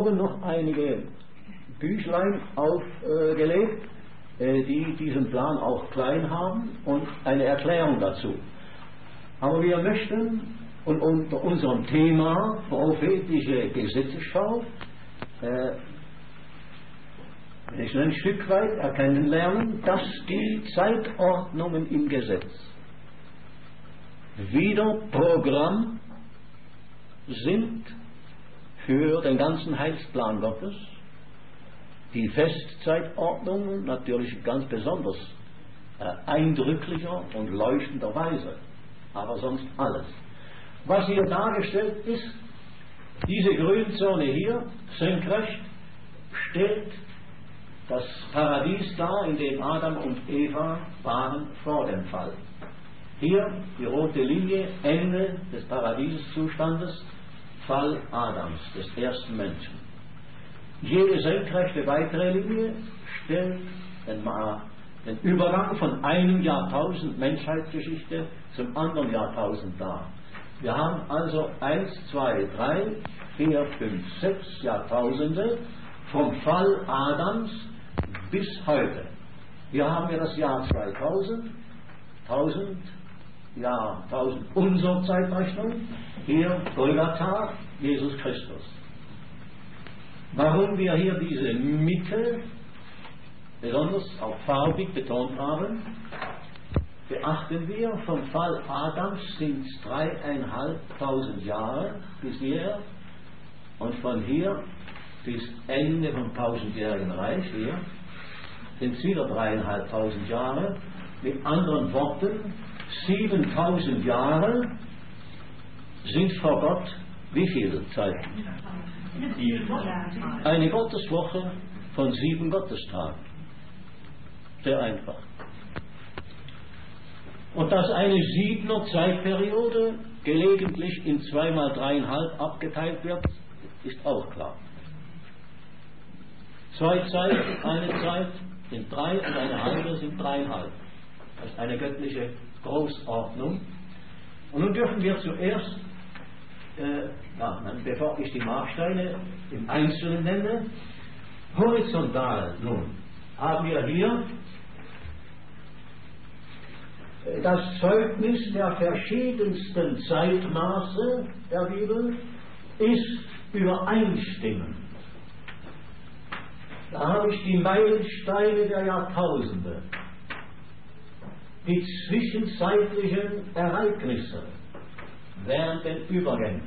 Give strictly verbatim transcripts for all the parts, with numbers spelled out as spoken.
morgen noch einige Büchlein aufgelegt, äh, die diesen Plan auch klein haben und eine Erklärung dazu. Aber wir möchten und unter unserem Thema prophetische Gesetzesschau äh, ein Stück weit erkennen lernen, dass die Zeitordnungen im Gesetz wieder Programm sind für den ganzen Heilsplan Gottes, die Festzeitordnungen natürlich ganz besonders äh, eindrücklicher und leuchtender Weise, aber sonst alles. Was hier dargestellt ist, diese Grünzone hier, senkrecht, stellt das Paradies dar, in dem Adam und Eva waren vor dem Fall. Hier die rote Linie, Ende des Paradieszustandes, Fall Adams, des ersten Menschen. Jede senkrechte weitere Linie stellt den, den Übergang von einem Jahrtausend Menschheitsgeschichte zum anderen Jahrtausend dar. Wir haben also eins, zwei, drei, vier, fünf, sechs Jahrtausende vom Fall Adams bis heute. Hier haben wir das Jahr zweitausend, tausend, Jahr tausend unserer Zeitrechnung, hier Golgatha, Jesus Christus. Warum wir hier diese Mitte besonders auch farbig betont haben, beachten wir, vom Fall Adams sind es dreieinhalbtausend Jahre bis hierher und von hier bis Ende vom tausendjährigen Reich hier sind es wieder dreieinhalbtausend Jahre. Mit anderen Worten, siebentausend Jahre sind vor Gott wie viel Zeit? Eine Gotteswoche von sieben Gottestagen. Sehr einfach. Und dass eine Siebner Zeitperiode gelegentlich in zweimal dreieinhalb abgeteilt wird, ist auch klar. Zwei Zeiten, eine Zeit sind drei und eine halbe sind dreieinhalb. Das ist eine göttliche Großordnung. Und nun dürfen wir zuerst, äh, ja, bevor ich die Marksteine im Einzelnen nenne, horizontal nun haben wir hier das Zeugnis der verschiedensten Zeitmaße der Bibel ist übereinstimmend. Da habe ich die Meilensteine der Jahrtausende, die zwischenzeitlichen Ereignisse während den Übergängen,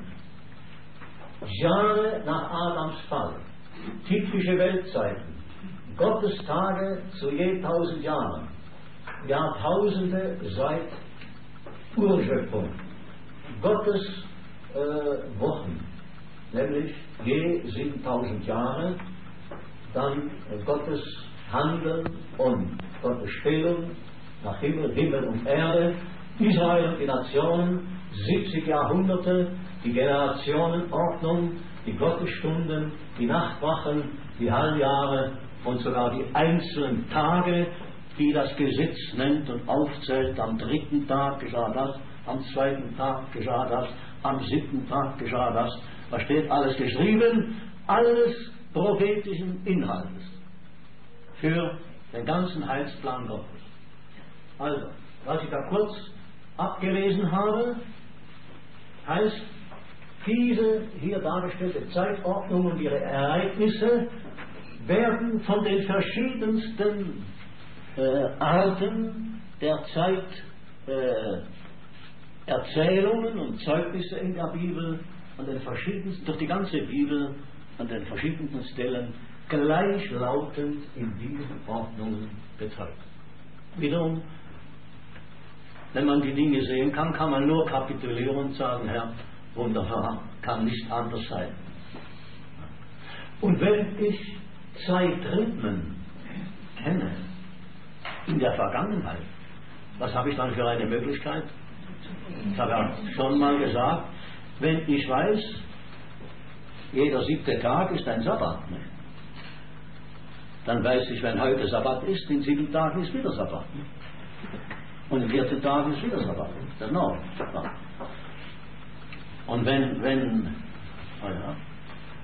Jahre nach Adams Fall, typische Weltzeiten, Gottestage zu je tausend Jahren, Jahrtausende seit Urschöpfung, Gottes äh, Wochen, nämlich je siebentausend Jahre, dann äh, Gottes Handeln und Gottes Stellung nach Himmel, Himmel und Erde, Israel und die Nationen, siebzig Jahrhunderte, die Generationenordnung, die Gottesstunden, die Nachtwachen, die Halbjahre und sogar die einzelnen Tage, die das Gesetz nennt und aufzählt. Am dritten Tag geschah das, am zweiten Tag geschah das, am siebten Tag geschah das. Da steht alles geschrieben, alles prophetischen Inhaltes für den ganzen Heilsplan Gottes. Also, was ich da kurz abgelesen habe, heißt, diese hier dargestellte Zeitordnung und ihre Ereignisse werden von den verschiedensten äh, Arten der Zeit äh, Erzählungen und Zeugnisse in der Bibel an den verschiedensten, durch die ganze Bibel an den verschiedenen Stellen gleichlautend in diesen Ordnungen bezeugt. Wiederum, wenn man die Dinge sehen kann, kann man nur kapitulieren und sagen, Herr, wunderbar, kann nicht anders sein. Und wenn ich Zeitrhythmen kenne in der Vergangenheit, was habe ich dann für eine Möglichkeit? Ich habe ja schon mal gesagt, wenn ich weiß, jeder siebte Tag ist ein Sabbat, ne? Dann weiß ich, wenn heute Sabbat ist, in sieben Tagen ist wieder Sabbat. Ne? Und in vierzehn Tagen ist wieder Sabbat. Genau. Und wenn, wenn, oh ja,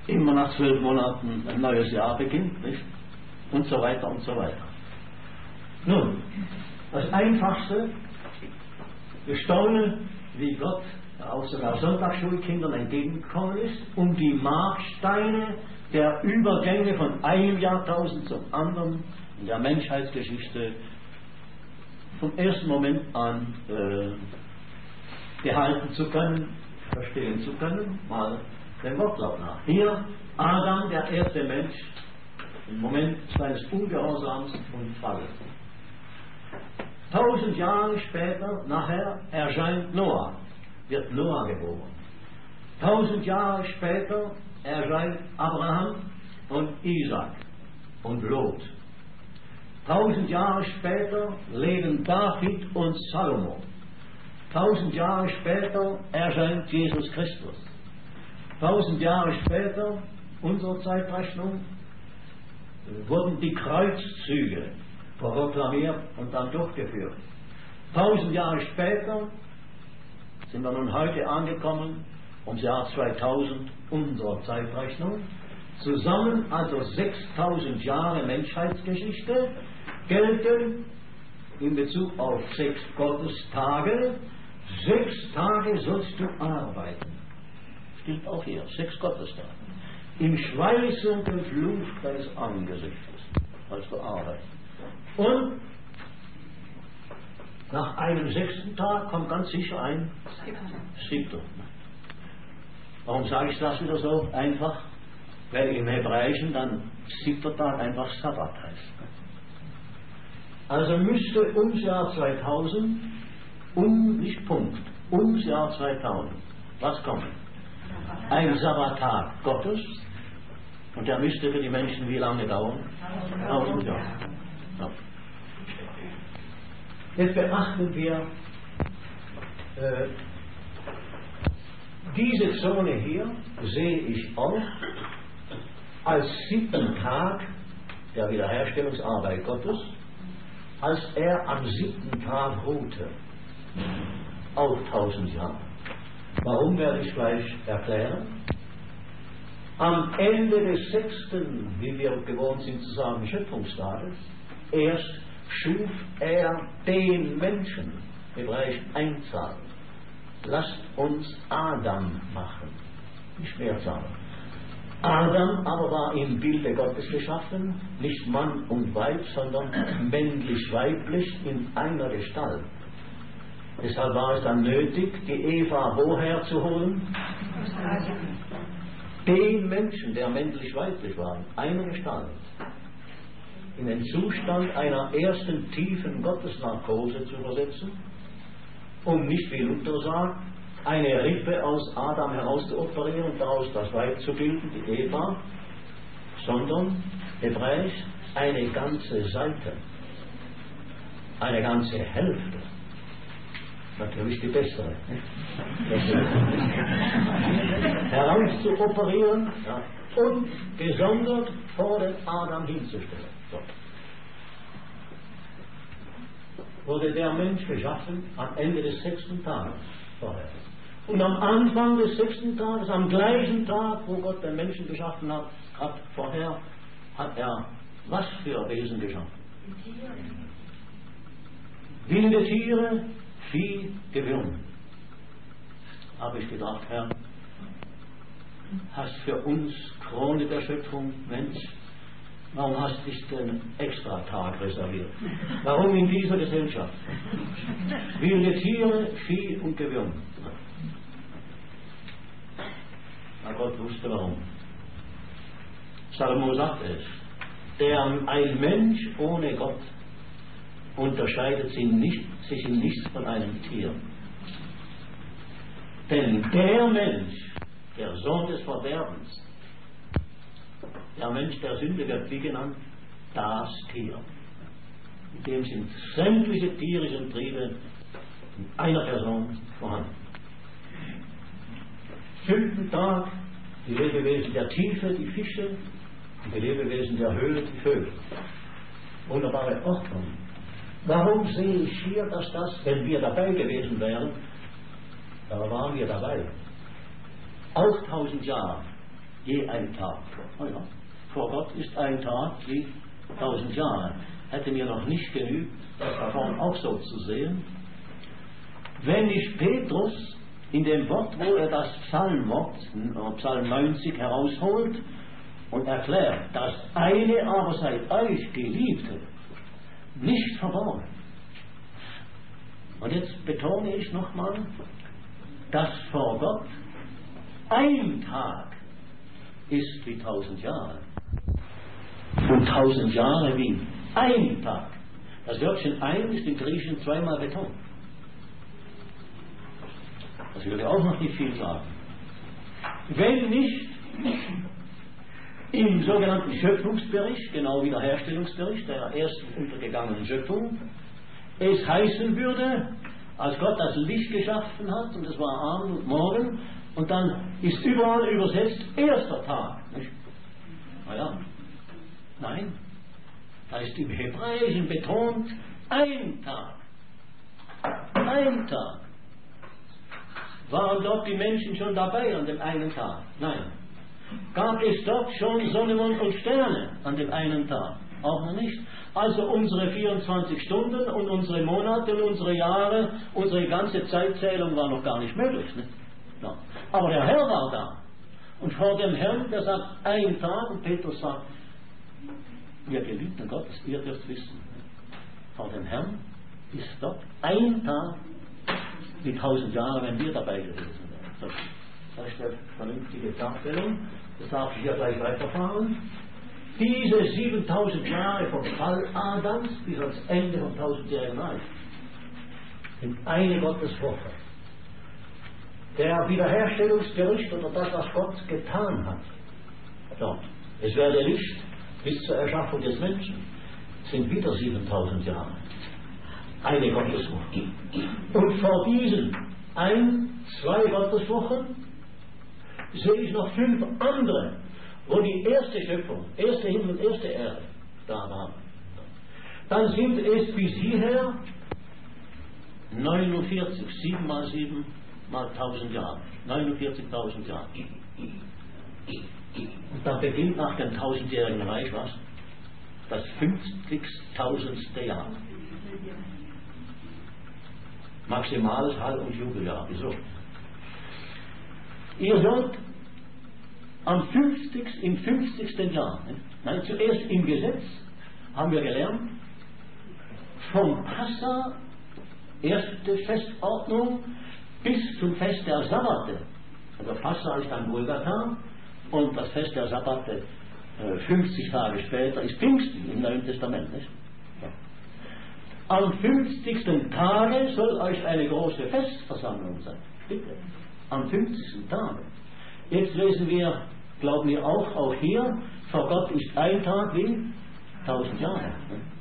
immer nach zwölf Monaten ein neues Jahr beginnt, nicht? Und so weiter und so weiter. Nun, das Einfachste, wir staunen, wie Gott auch sogar Sonntagsschulkindern entgegengekommen ist, um die Marksteine der Übergänge von einem Jahrtausend zum anderen in der Menschheitsgeschichte vom ersten Moment an äh, behalten zu können, verstehen zu können, mal den Wortlaut nach. Hier Adam, der erste Mensch, im Moment seines Ungehorsams und Falles. Tausend Jahre später, nachher, erscheint Noah, wird Noah geboren. Tausend Jahre später erscheint Abraham und Isaac und Lot. Tausend Jahre später leben David und Salomo. Tausend Jahre später erscheint Jesus Christus. Tausend Jahre später, unsere Zeitrechnung, wurden die Kreuzzüge proklamiert und dann durchgeführt. Tausend Jahre später sind wir nun heute angekommen, ums Jahr zweitausend unserer Zeitrechnung. Zusammen also sechstausend Jahre Menschheitsgeschichte gelten in Bezug auf sechs Gottestage. Sechs Tage sollst du arbeiten. Steht auch hier, sechs Gottestage. Im schweißenden Fluch deines Angesichtes, als du arbeitest. Und nach einem sechsten Tag kommt ganz sicher ein siebter. Warum sage ich das wieder so einfach? Weil im Hebräischen dann siebter Tag einfach Sabbat heißt. Also müsste ums Jahr zweitausend, um, nicht Punkt, ums Jahr zweitausend, was kommt? Ein Sabbattag Gottes, und der müsste für die Menschen wie lange dauern? Tausend Jahre. Ja. Jetzt beachten wir äh, diese Zone hier, sehe ich auch als siebten Tag der Wiederherstellungsarbeit Gottes, als er am siebten Tag ruhte, auch tausend Jahre. Warum, werde ich gleich erklären. Am Ende des sechsten, wie wir gewohnt sind zu sagen, Schöpfungstages, erst schuf er den Menschen, hebräisch Einzahl. Lasst uns Adam machen, nicht Mehrzahl. Adam aber war im Bilde Gottes geschaffen, nicht Mann und Weib, sondern männlich-weiblich in einer Gestalt. Deshalb war es dann nötig, die Eva woher zu holen? Den Menschen, der männlich-weiblich war, in einer Gestalt. In den Zustand einer ersten tiefen Gottesnarkose zu versetzen, um nicht, wie Luther sagt, eine Rippe aus Adam heraus zu operieren und daraus das Weib zu bilden, die Eva, sondern hebräisch eine ganze Seite, eine ganze Hälfte. Natürlich die bessere. Heraus zu operieren, ja, und gesondert vor den Adam hinzustellen. So. Wurde der Mensch geschaffen am Ende des sechsten Tages vorher. Und am Anfang des sechsten Tages, am gleichen Tag, wo Gott den Menschen geschaffen hat, hat vorher, hat er was für Wesen geschaffen? Wilde Tiere, Vieh, Gewürm. Habe ich gedacht, Herr, hast für uns Krone der Schöpfung, Mensch, warum hast du dich den extra Tag reserviert? Warum in dieser Gesellschaft? Wilde Tiere, Vieh und Gewürm. Na, Gott wusste warum. Salomo sagt es, der ein Mensch ohne Gott unterscheidet sich nicht, sich in nichts von einem Tier. Denn der Mensch, der Sohn des Verderbens, der Mensch der Sünde wird wie genannt, das Tier. In dem sind sämtliche tierischen Triebe in einer Person vorhanden. Fünften Tag die Lebewesen der Tiefe, die Fische, und die Lebewesen der Höhle, die Vögel. Wunderbare Ordnung. Warum sehe ich hier, dass das, wenn wir dabei gewesen wären, da waren wir dabei, auch tausend Jahre je ein Tag. Oh ja, vor Gott ist ein Tag wie tausend Jahre. Hätte mir noch nicht genügt, das davon auch so zu sehen. Wenn ich Petrus in dem Wort, wo er das Psalmwort, Psalm neunzig, herausholt und erklärt, das eine aber sei euch, Geliebte, nicht verborgen. Und jetzt betone ich nochmal, dass vor Gott ein Tag ist wie tausend Jahre. Und tausend Jahre wie ein Tag. Das Wörtchen ein ist im Griechischen zweimal betont. Das würde auch noch nicht viel sagen. Wenn nicht im sogenannten Schöpfungsbericht, genau wie der Herstellungsbericht der ersten untergegangenen Schöpfung, es heißen würde, als Gott das Licht geschaffen hat, und es war Abend und Morgen, und dann ist überall übersetzt erster Tag. Nicht? Na ja. Nein. Da ist im Hebräischen betont ein Tag. Ein Tag. Waren dort die Menschen schon dabei an dem einen Tag? Nein. Gab es dort schon Sonne, Mond und Sterne an dem einen Tag? Auch noch nicht. Also unsere vierundzwanzig Stunden und unsere Monate und unsere Jahre, unsere ganze Zeitzählung war noch gar nicht möglich. Nicht? Ja. Aber der Herr war da. Und vor dem Herrn, der sagt, ein Tag, und Petrus sagt, ihr Geliebten Gottes, ihr dürft wissen, vor dem Herrn ist dort ein Tag wie tausend Jahre, wenn wir dabei gewesen wären. Das, das ist eine vernünftige Darstellung. Das darf ich ja gleich weiterfahren. Diese siebentausend Jahre vom Fall Adams bis ans Ende vom tausendjährigen Reich sind eine Gotteswoche. Der Wiederherstellungsbericht oder das, was Gott getan hat, dort, es werde Licht bis zur Erschaffung des Menschen, sind wieder siebentausend Jahre. Eine Gotteswoche. Und vor diesen ein, zwei Gotteswochen sehe ich noch fünf andere, wo die erste Schöpfung, erste Himmel und erste Erde da waren. Dann sind es bis hierher neunundvierzig, sieben mal sieben mal tausend Jahre. neunundvierzigtausend Jahre. Und dann beginnt nach dem tausendjährigen Reich was? Das fünfzigtausendste Jahr. Maximales Hall- und Jubeljahr. Wieso? Ihr sollt am fünfzigsten, im fünfzigsten Jahr, nein, zuerst im Gesetz haben wir gelernt, vom Passa, erste Festordnung, bis zum Fest der Sabbate. Also Passa ist ein Golgatha und das Fest der Sabbate äh, fünfzig Tage später ist Pfingsten im Neuen Testament. Nicht? Ja. Am fünfzigsten Tage soll euch eine große Festversammlung sein. Bitte. Am fünfzigsten Tage. Jetzt lesen wir, glauben wir auch, auch hier, vor Gott ist ein Tag wie tausend Jahre.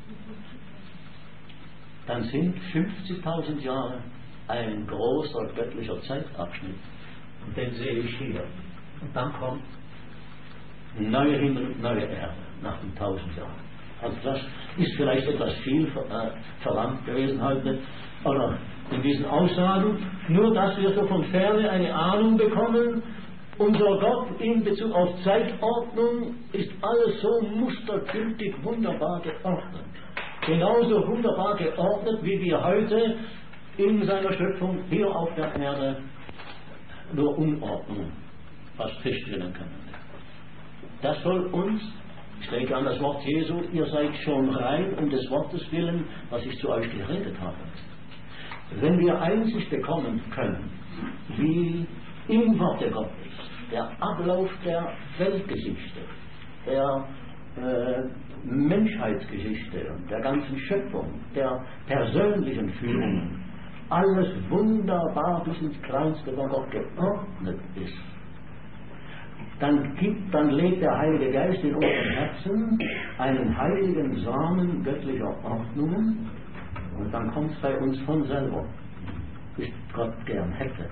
Dann sind fünfzigtausend Jahre ein großer göttlicher Zeitabschnitt. Und den sehe ich hier. Und dann kommt neue Himmel und neue Erde nach den tausend Jahren. Also das ist vielleicht etwas viel äh, verlangt gewesen heute, oder in diesen Aussagen, nur dass wir so von Ferne eine Ahnung bekommen, unser Gott in Bezug auf Zeitordnung ist alles so mustergültig wunderbar geordnet. Genauso wunderbar geordnet, wie wir heute in seiner Schöpfung hier auf der Erde nur Unordnung fast feststellen können. Das soll uns, ich denke an das Wort Jesu, ihr seid schon rein um des Wortes willen, was ich zu euch geredet habe. Wenn wir Einsicht bekommen können, wie im Worte Gottes der Ablauf der Weltgeschichte, der äh, Menschheitsgeschichte und der ganzen Schöpfung, der persönlichen Führungen, alles wunderbar bis ins Kleinste von Gott geordnet ist, dann gibt, dann legt der Heilige Geist in unseren Herzen einen heiligen Samen göttlicher Ordnungen und dann kommt es bei uns von selber, wie Gott gern hätte.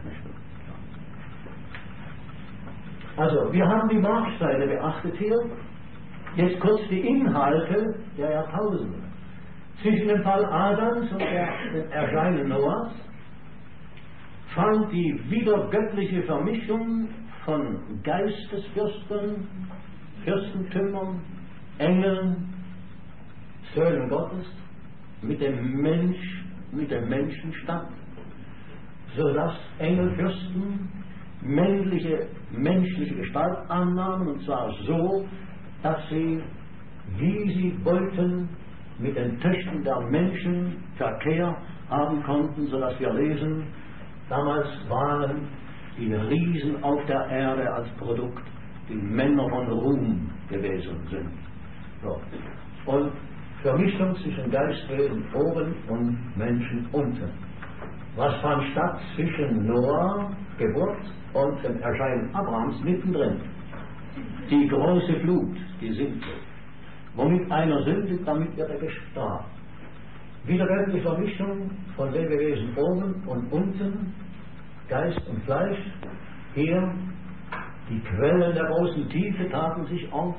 Also, wir haben die Marktseite beachtet hier. Jetzt kurz die Inhalte der Jahrtausende. Zwischen dem Fall Adams und der, dem Erscheinen Noahs fand die wiedergöttliche Vermischung von Geistesfürsten, Fürstentümern, Engeln, Söhnen Gottes mit dem Mensch, mit dem Menschen stand, sodass Engelfürsten männliche, menschliche Gestalt annahmen, und zwar so, dass sie, wie sie wollten, mit den Töchtern der Menschen Verkehr haben konnten, sodass wir lesen, damals waren die Riesen auf der Erde als Produkt die Männer von Ruhm gewesen sind. So. Und Vermischung zwischen Geistwesen oben und Menschen unten. Was fand statt zwischen Noah, Geburt, und dem Erscheinen Abrahams mittendrin? Die große Flut, die Sintflut. Womit einer sündigt, damit wird er gestraft. Wieder die Vermischung von Lebewesen oben und unten, Geist und Fleisch. Hier die Quellen der großen Tiefe taten sich auf,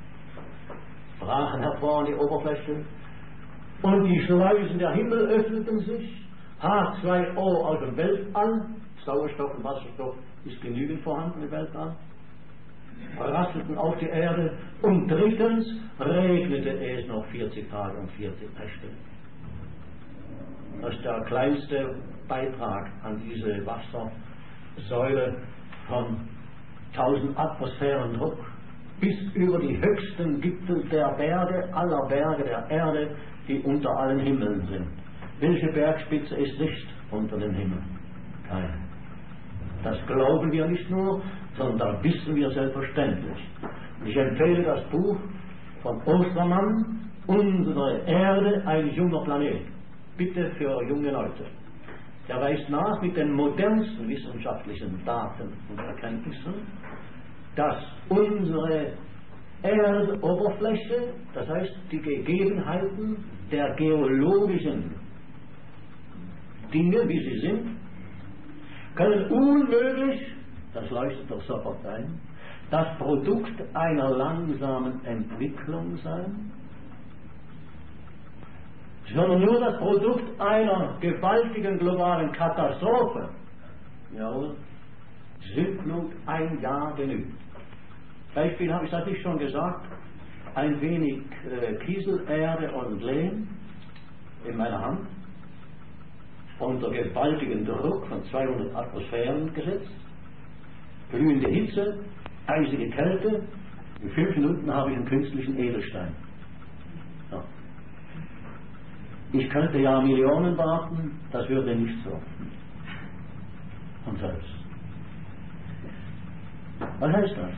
brachen hervor an die Oberfläche, und die Schleusen der Himmel öffneten sich. H zwei O aus dem Weltall, Sauerstoff und Wasserstoff ist genügend vorhanden im Weltall, rasselten auf die Erde, und drittens regnete es noch vierzig Tage und vierzig Nächte. Das ist der kleinste Beitrag an diese Wassersäule von tausend Atmosphären Druck bis über die höchsten Gipfel der Berge, aller Berge der Erde, die unter allen Himmeln sind. Welche Bergspitze ist nicht unter den Himmeln? Keine. Das glauben wir nicht nur, sondern das wissen wir selbstverständlich. Ich empfehle das Buch von Ostermann, Unsere Erde, ein junger Planet. Bitte für junge Leute. Er weist nach mit den modernsten wissenschaftlichen Daten und Erkenntnissen, dass unsere Erdoberfläche, das heißt die Gegebenheiten der geologischen Dinge, wie sie sind, können unmöglich, das leuchtet doch sofort ein, das Produkt einer langsamen Entwicklung sein, sondern nur das Produkt einer gewaltigen globalen Katastrophe. Jawohl, Sintflut, ein Jahr genügt. Beispiel habe ich das nicht schon gesagt, ein wenig äh, Kieselerde und Lehm in meiner Hand, unter gewaltigen Druck von zweihundert Atmosphären gesetzt, glühende Hitze, eisige Kälte, in fünf Minuten habe ich einen künstlichen Edelstein. So. Ich könnte ja Millionen warten, das würde nicht so. Und selbst. Was heißt das?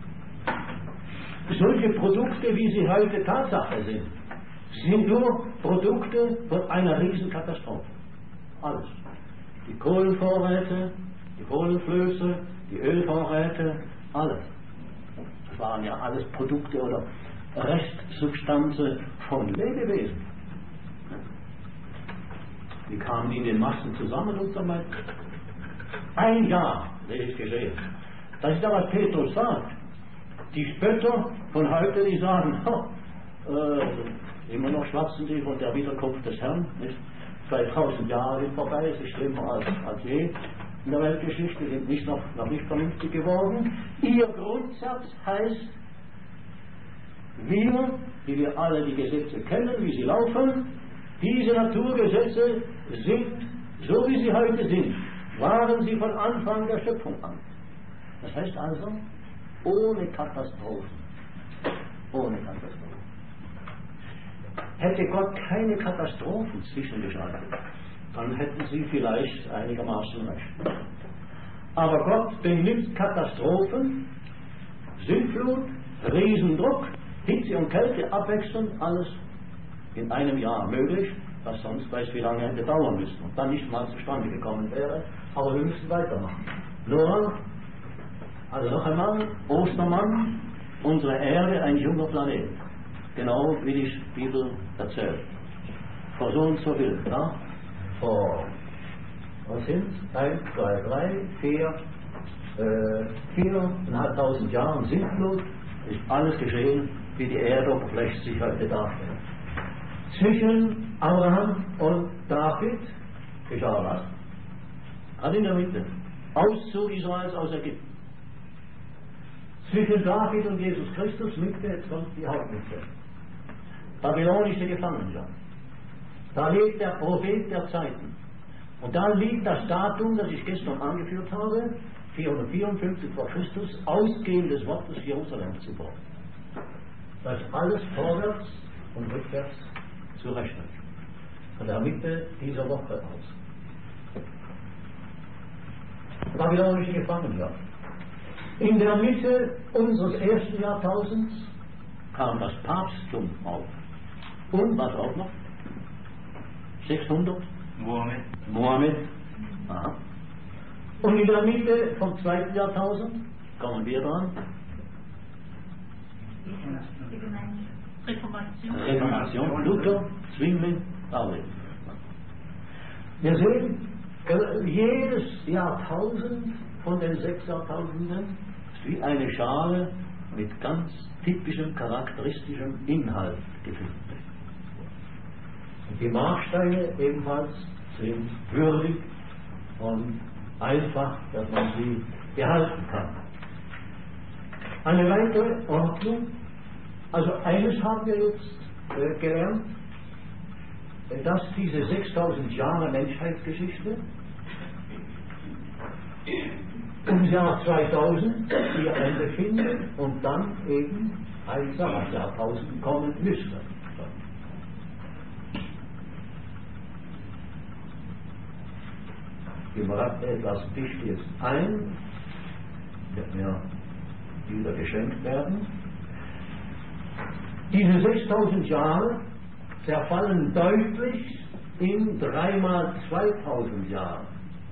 Solche Produkte, wie sie heute Tatsache sind, sind nur Produkte von einer Riesenkatastrophe. Alles. Die Kohlenvorräte, die Kohlenflöße, die Ölvorräte, alles. Das waren ja alles Produkte oder Restsubstanzen von Lebewesen. Die kamen in den Massen zusammen und so weiter. Ein Jahr, das ist geschehen. Das ist ja, was Petrus sagt. Die Spötter von heute, die sagen, oh, äh, immer noch schwatzen sie von der Wiederkunft des Herrn. Nicht? zweitausend Jahre sind vorbei, es ist schlimmer als, als je in der Weltgeschichte, sind nicht noch, noch nicht vernünftig geworden. Ihr Grundsatz heißt, wir, die wir alle die Gesetze kennen, wie sie laufen, diese Naturgesetze sind, so wie sie heute sind, waren sie von Anfang der Schöpfung an. Das heißt also, ohne Katastrophen. Ohne Katastrophen. Hätte Gott keine Katastrophen zwischengeschaltet, dann hätten sie vielleicht einigermaßen recht. Aber Gott benimmt Katastrophen, Sintflut, Riesendruck, Hitze und Kälte, abwechselnd, alles in einem Jahr möglich, was sonst weiß wie lange hätte dauern müssen und dann nicht mal zustande gekommen wäre, aber wir müssen weitermachen. Nur, also noch einmal, Ostermann, unsere Erde, ein junger Planet. Genau wie die Bibel erzählt. Vor so und so viel, ja? Vor, was sind es? Eins, zwei, drei, vier, äh, viereinhalbtausend Jahren Sintflut, ist alles geschehen, wie die Erdoberfläche sich heute darstellt. Zwischen Abraham und David geschah was? Hat in der Mitte. Auszug Israels aus Ägypten. Zwischen David und Jesus Christus Mitte, jetzt kommt die Hauptmitte. Babylonische Gefangenschaft. Da lebt der Prophet der Zeiten. Und da liegt das Datum, das ich gestern angeführt habe, vierhundertvierundfünfzig vor Christus, Ausgehen des Wortes Jerusalem zu bauen. Das ist alles vorwärts und rückwärts zu rechnen. Von der Mitte dieser Woche aus. Babylonische Gefangenschaft. In der Mitte unseres ersten Jahrtausends kam das Papsttum auf. Und was auch noch? sechshundert? Mohammed. Mohammed. Aha. Und in der Mitte vom zweiten Jahrtausend kommen wir dran. Reformation. Reformation. Luther, Zwingli, Darwin. Wir sehen, jedes Jahrtausend von den sechs Jahrtausenden ist wie eine Schale mit ganz typischem, charakteristischem Inhalt gefüllt. Und die Marksteine ebenfalls sind würdig und einfach, dass man sie behalten kann. Eine weitere Ordnung, also eines haben wir jetzt äh, gelernt, dass diese sechstausend Jahre Menschheitsgeschichte im Jahr zweitausend ihr Ende finden und dann eben ein Jahrtausend kommen müsste. Ich bereite etwas Wichtiges ein, wird mir wieder geschenkt werden. Diese sechstausend Jahre zerfallen deutlich in dreimal zweitausend Jahre.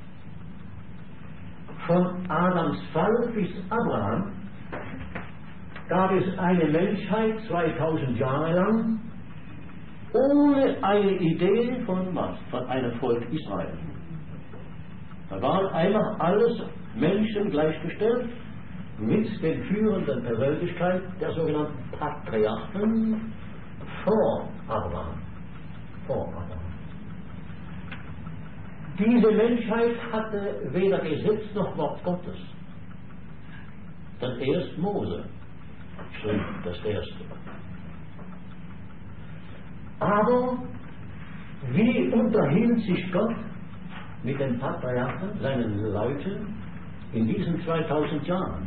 Von Adams Fall bis Abraham gab es eine Menschheit zweitausend Jahre lang ohne eine Idee von was? Von einem Volk Israel. Da waren einfach alles Menschen gleichgestellt mit den führenden Persönlichkeiten der sogenannten Patriarchen vor Abraham. Vor Abraham. Diese Menschheit hatte weder Gesetz noch Wort Gottes. Dann erst Mose schrieb das Erste. Aber wie unterhielt sich Gott mit den Patriarchen, seinen Leuten, in diesen zweitausend Jahren?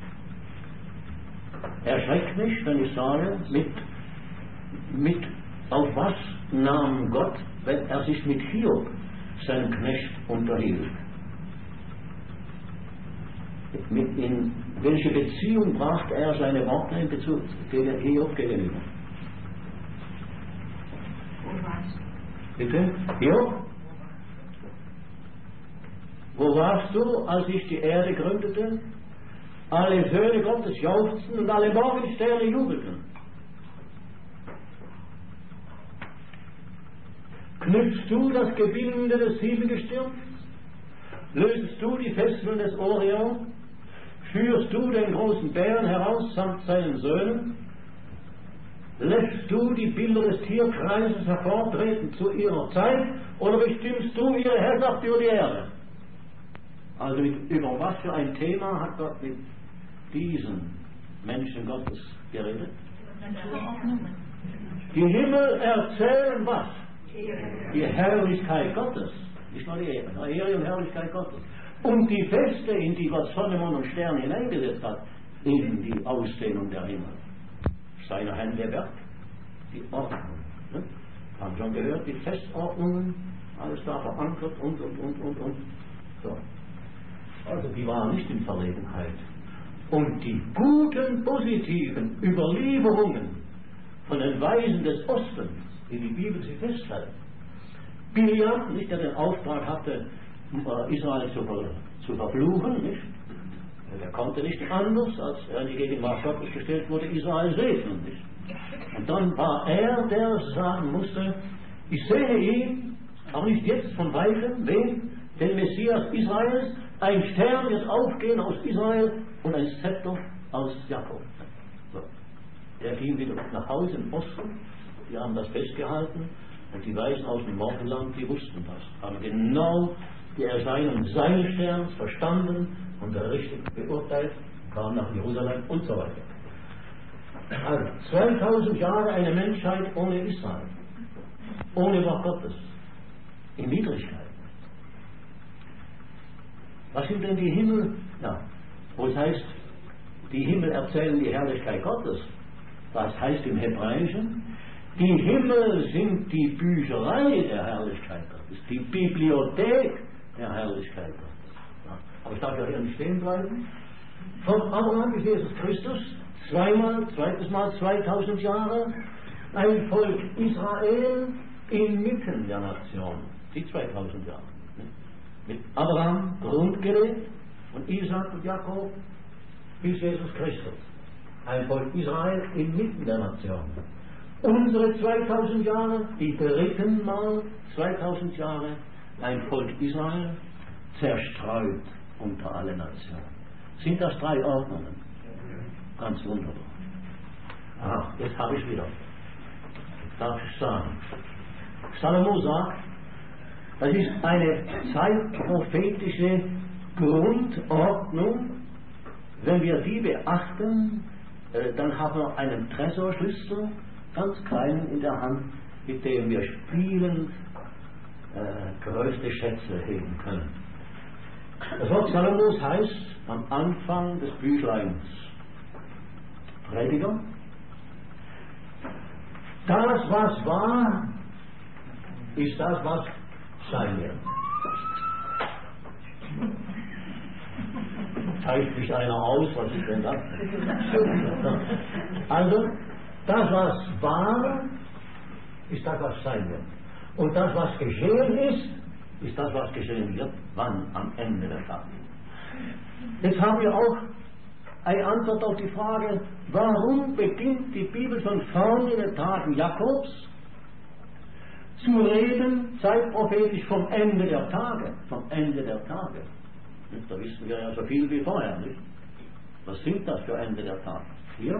Erschreckt mich, wenn ich sage, mit, mit auf was nahm Gott, wenn er sich mit Hiob, seinem Knecht, unterhielt? Mit in welche Beziehung brachte er seine Worte in Bezug gegen Hiob gegenüber? Bitte? Hiob? Wo warst du, als ich die Erde gründete? Alle Söhne Gottes jauchzten und alle Morgensterne jubelten. Knüpfst du das Gebinde des Siebengestirns? Lösest du die Fesseln des Orion? Führst du den großen Bären heraus samt seinen Söhnen? Lässt du die Bilder des Tierkreises hervortreten zu ihrer Zeit? Oder bestimmst du ihre Herrschaft über die Erde? Also mit, über was für ein Thema hat Gott mit diesen Menschen Gottes geredet? Die Himmel erzählen was? Die Herrlichkeit Gottes. Nicht nur die Ehre, die Ehre und Herrlichkeit Gottes. Und die Feste, in die Gott Sonne, Mond und Sterne hineingesetzt hat, in die Ausdehnung der Himmel. Seine Hände Werk, die Ordnung. Ne? Haben schon gehört, die Festordnungen, alles da verankert und, und, und, und, und. So. Also die waren nicht in Verlegenheit. Und die guten, positiven Überlieferungen von den Weisen des Ostens, die die Bibel sie festhält. Biliam, nicht der den Auftrag hatte, Israel zu, ver zu verfluchen, nicht? Er konnte nicht anders, als er in die Gegenwart Gottes gestellt wurde, Israel segnen, nicht? Und dann war er, der sagen musste, ich sehe ihn, aber nicht jetzt von Weitem, wen? Den Messias Israels. Ein Stern wird aufgehen aus Israel und ein Zepter aus Jakob. So. Er ging wieder nach Hause im Osten, die haben das festgehalten und die Weisen aus dem Morgenland, die wussten das, haben genau die Erscheinung seines Sterns verstanden und richtig beurteilt kam nach Jerusalem und so weiter. Also zweitausend Jahre eine Menschheit ohne Israel, ohne Wort Gottes, in Niedrigkeit. Was sind denn die Himmel? Ja, wo es heißt, die Himmel erzählen die Herrlichkeit Gottes. Was heißt im Hebräischen? Die Himmel sind die Bücherei der Herrlichkeit Gottes, die Bibliothek der Herrlichkeit Gottes. Ja, aber ich darf ja hier nicht stehen bleiben. Von Abraham bis Jesus Christus, zweimal, zweites Mal zweitausend Jahre, ein Volk Israel inmitten der Nation. Die zweitausend Jahre. Mit Abraham grundgelegt und Isaac und Jakob bis Jesus Christus. Ein Volk Israel inmitten der Nation. Unsere zweitausend Jahre, die dritten Mal zweitausend Jahre, ein Volk Israel zerstreut unter alle Nationen. Sind das drei Ordnungen? Ganz wunderbar. Aha, jetzt habe ich wieder. Darf ich sagen. Salomo sagt, das ist eine zeitprophetische Grundordnung. Wenn wir die beachten, äh, dann haben wir einen Tresorschlüssel, ganz kleinen in der Hand, mit dem wir spielend äh, größte Schätze heben können. Das Wort Salomos heißt am Anfang des Büchleins Prediger. Das, was war, ist das, was sein wird. Zeigt mich einer aus, was ich denn sage. Also, das, was war, ist das, was sein wird. Und das, was geschehen ist, ist das, was geschehen wird, wann? Am Ende der Tage. Jetzt haben wir auch eine Antwort auf die Frage, warum beginnt die Bibel von vorn in den Tagen Jakobs zu reden, zeitprophetisch vom Ende der Tage, vom Ende der Tage. Da wissen wir ja so viel wie vorher, nicht? Was sind das für Ende der Tage? Vier?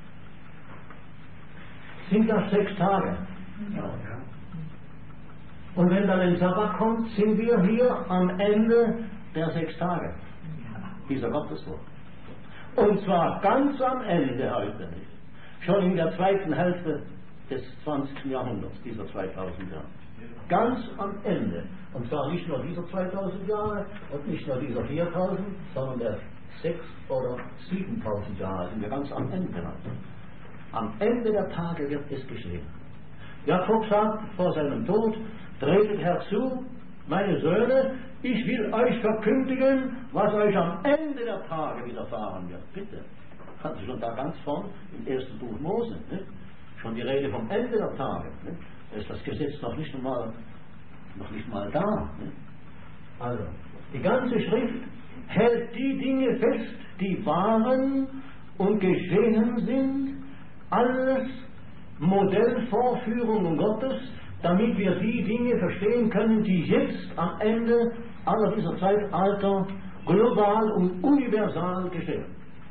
Sind das sechs Tage? Ja. Und wenn dann ein Sabbat kommt, sind wir hier am Ende der sechs Tage. Dieser Gotteswort. Und zwar ganz am Ende heute nicht. Schon in der zweiten Hälfte des zwanzigsten Jahrhunderts, dieser zweitausend Jahre. Ganz am Ende. Und zwar nicht nur dieser zweitausend Jahre und nicht nur dieser viertausend, sondern der sechstausend oder siebentausend Jahre sind wir ganz am Ende. Am Ende der Tage wird es geschehen. Jakob sagt vor seinem Tod, tretet herzu, meine Söhne, ich will euch verkündigen, was euch am Ende der Tage widerfahren wird. Bitte. Kannst du schon da ganz vorn im ersten Buch Mose, ne? Schon die Rede vom Ende der Tage. Ne? Da ist das Gesetz noch nicht mal, noch nicht mal da. Ne? Also, die ganze Schrift hält die Dinge fest, die waren und geschehen sind, alles Modellvorführungen Gottes, damit wir die Dinge verstehen können, die jetzt am Ende aller dieser Zeitalter global und universal geschehen.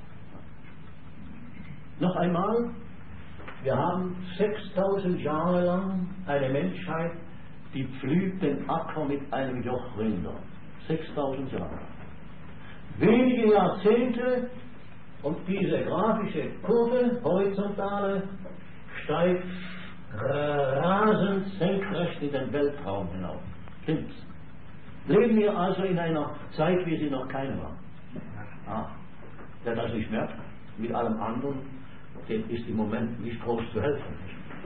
Noch einmal, wir haben sechstausend Jahre lang eine Menschheit, die pflügt den Acker mit einem Joch Rinder. sechstausend Jahre. Wenige Jahrzehnte und diese grafische Kurve, horizontale, steigt rasend senkrecht in den Weltraum hinauf. Stimmt's? Leben wir also in einer Zeit, wie sie noch keine war. Ah, wer das nicht merkt, mit allem anderen, dem ist im Moment nicht groß zu helfen.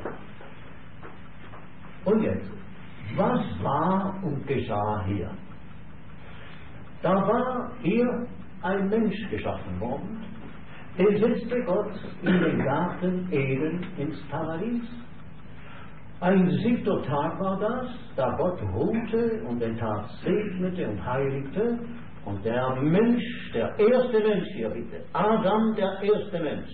Und jetzt, was war und geschah hier? Da war hier ein Mensch geschaffen worden, den setzte Gott in den Garten Eden ins Paradies. Ein siebter Tag war das, da Gott ruhte und den Tag segnete und heiligte. Und der Mensch, der erste Mensch hier bitte, Adam, der erste Mensch.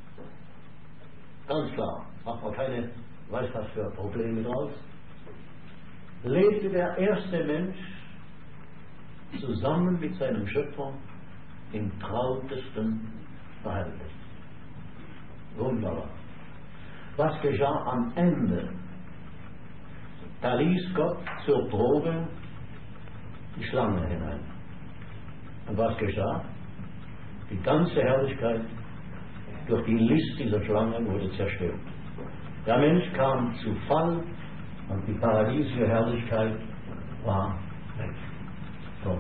Ganz klar, macht man keine, weiß was für Probleme draus. Lebte der erste Mensch zusammen mit seinem Schöpfer im trautesten Verhältnis. Wunderbar. Was geschah am Ende? Da ließ Gott zur Probe die Schlange hinein. Und was geschah? Die ganze Herrlichkeit durch die List dieser Schlange wurde zerstört. Der Mensch kam zu Fall und die paradiesische Herrlichkeit war weg. So.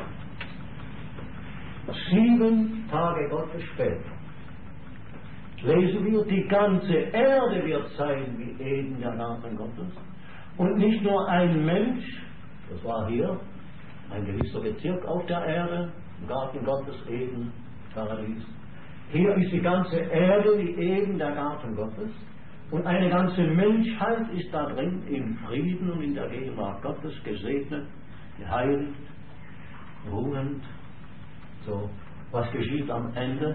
Sieben Tage Gottes später lesen wir, die ganze Erde wird sein wie Eden, der Garten Gottes. Und nicht nur ein Mensch, das war hier, ein gewisser Bezirk auf der Erde, Garten Gottes, Eden, Paradies. Hier ist die ganze Erde wie Eden, der Garten Gottes. Und eine ganze Menschheit ist da drin im Frieden und in der Gegenwart Gottes gesegnet, geheiligt, ruhend. So, was geschieht am Ende?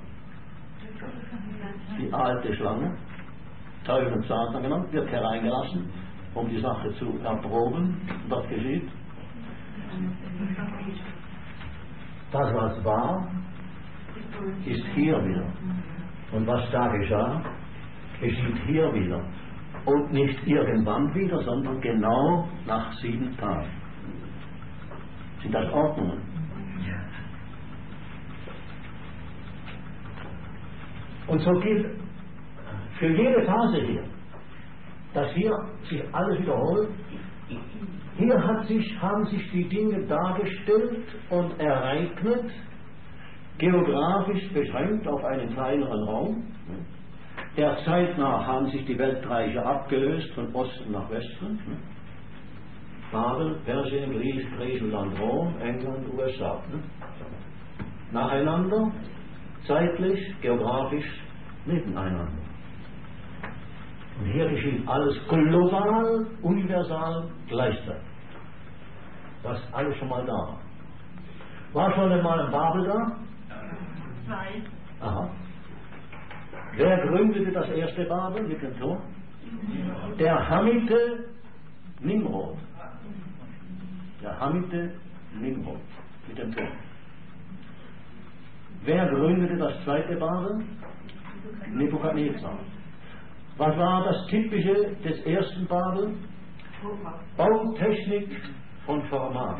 Die alte Schlange, Teufel und Satan genannt, wird hereingelassen, um die Sache zu erproben. Was geschieht? Das, was war, ist hier wieder. Und was da geschah, geschieht hier wieder. Und nicht irgendwann wieder, sondern genau nach sieben Tagen. Sind das Ordnungen? Und so gilt für jede Phase hier, dass hier sich alles wiederholt. Hier hat sich, haben sich die Dinge dargestellt und ereignet, geografisch beschränkt auf einen kleineren Raum. Der Zeit nach haben sich die Weltreiche abgelöst von Osten nach Westen. Babel, Persien, Griechenland, Rom, England, U S A. Nacheinander, zeitlich, geografisch, nebeneinander. Und hier geschieht alles global, universal, gleichzeitig. Was alles schon mal da war. War schon einmal ein Babel da? Nein. Aha. Wer gründete das erste Babel mit dem Tor? Der Hamite Nimrod. Der Hamite Nimrod mit dem Tor. Wer gründete das zweite Babel? Nebukadnezar. Was war das Typische des ersten Babel? Bautechnik von Format.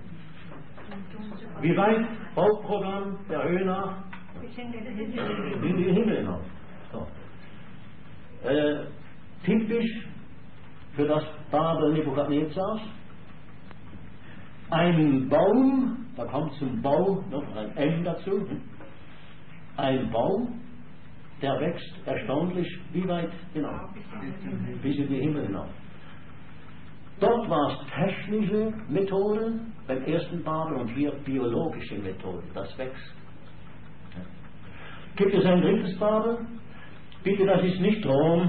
Wie weit Bauprogramm der Höhe nach? In den Himmel hinauf. So. Äh, typisch für das Babel Nebukadnezars ein Baum, da kommt zum Bau noch ein M dazu, ein Baum, der wächst erstaunlich wie weit hinauf? Bis in die Himmel hinauf. Dort war es technische Methode beim ersten Babel und hier biologische Methode, das wächst. Gibt es ein drittes Babel? Bitte, das ist nicht Rom.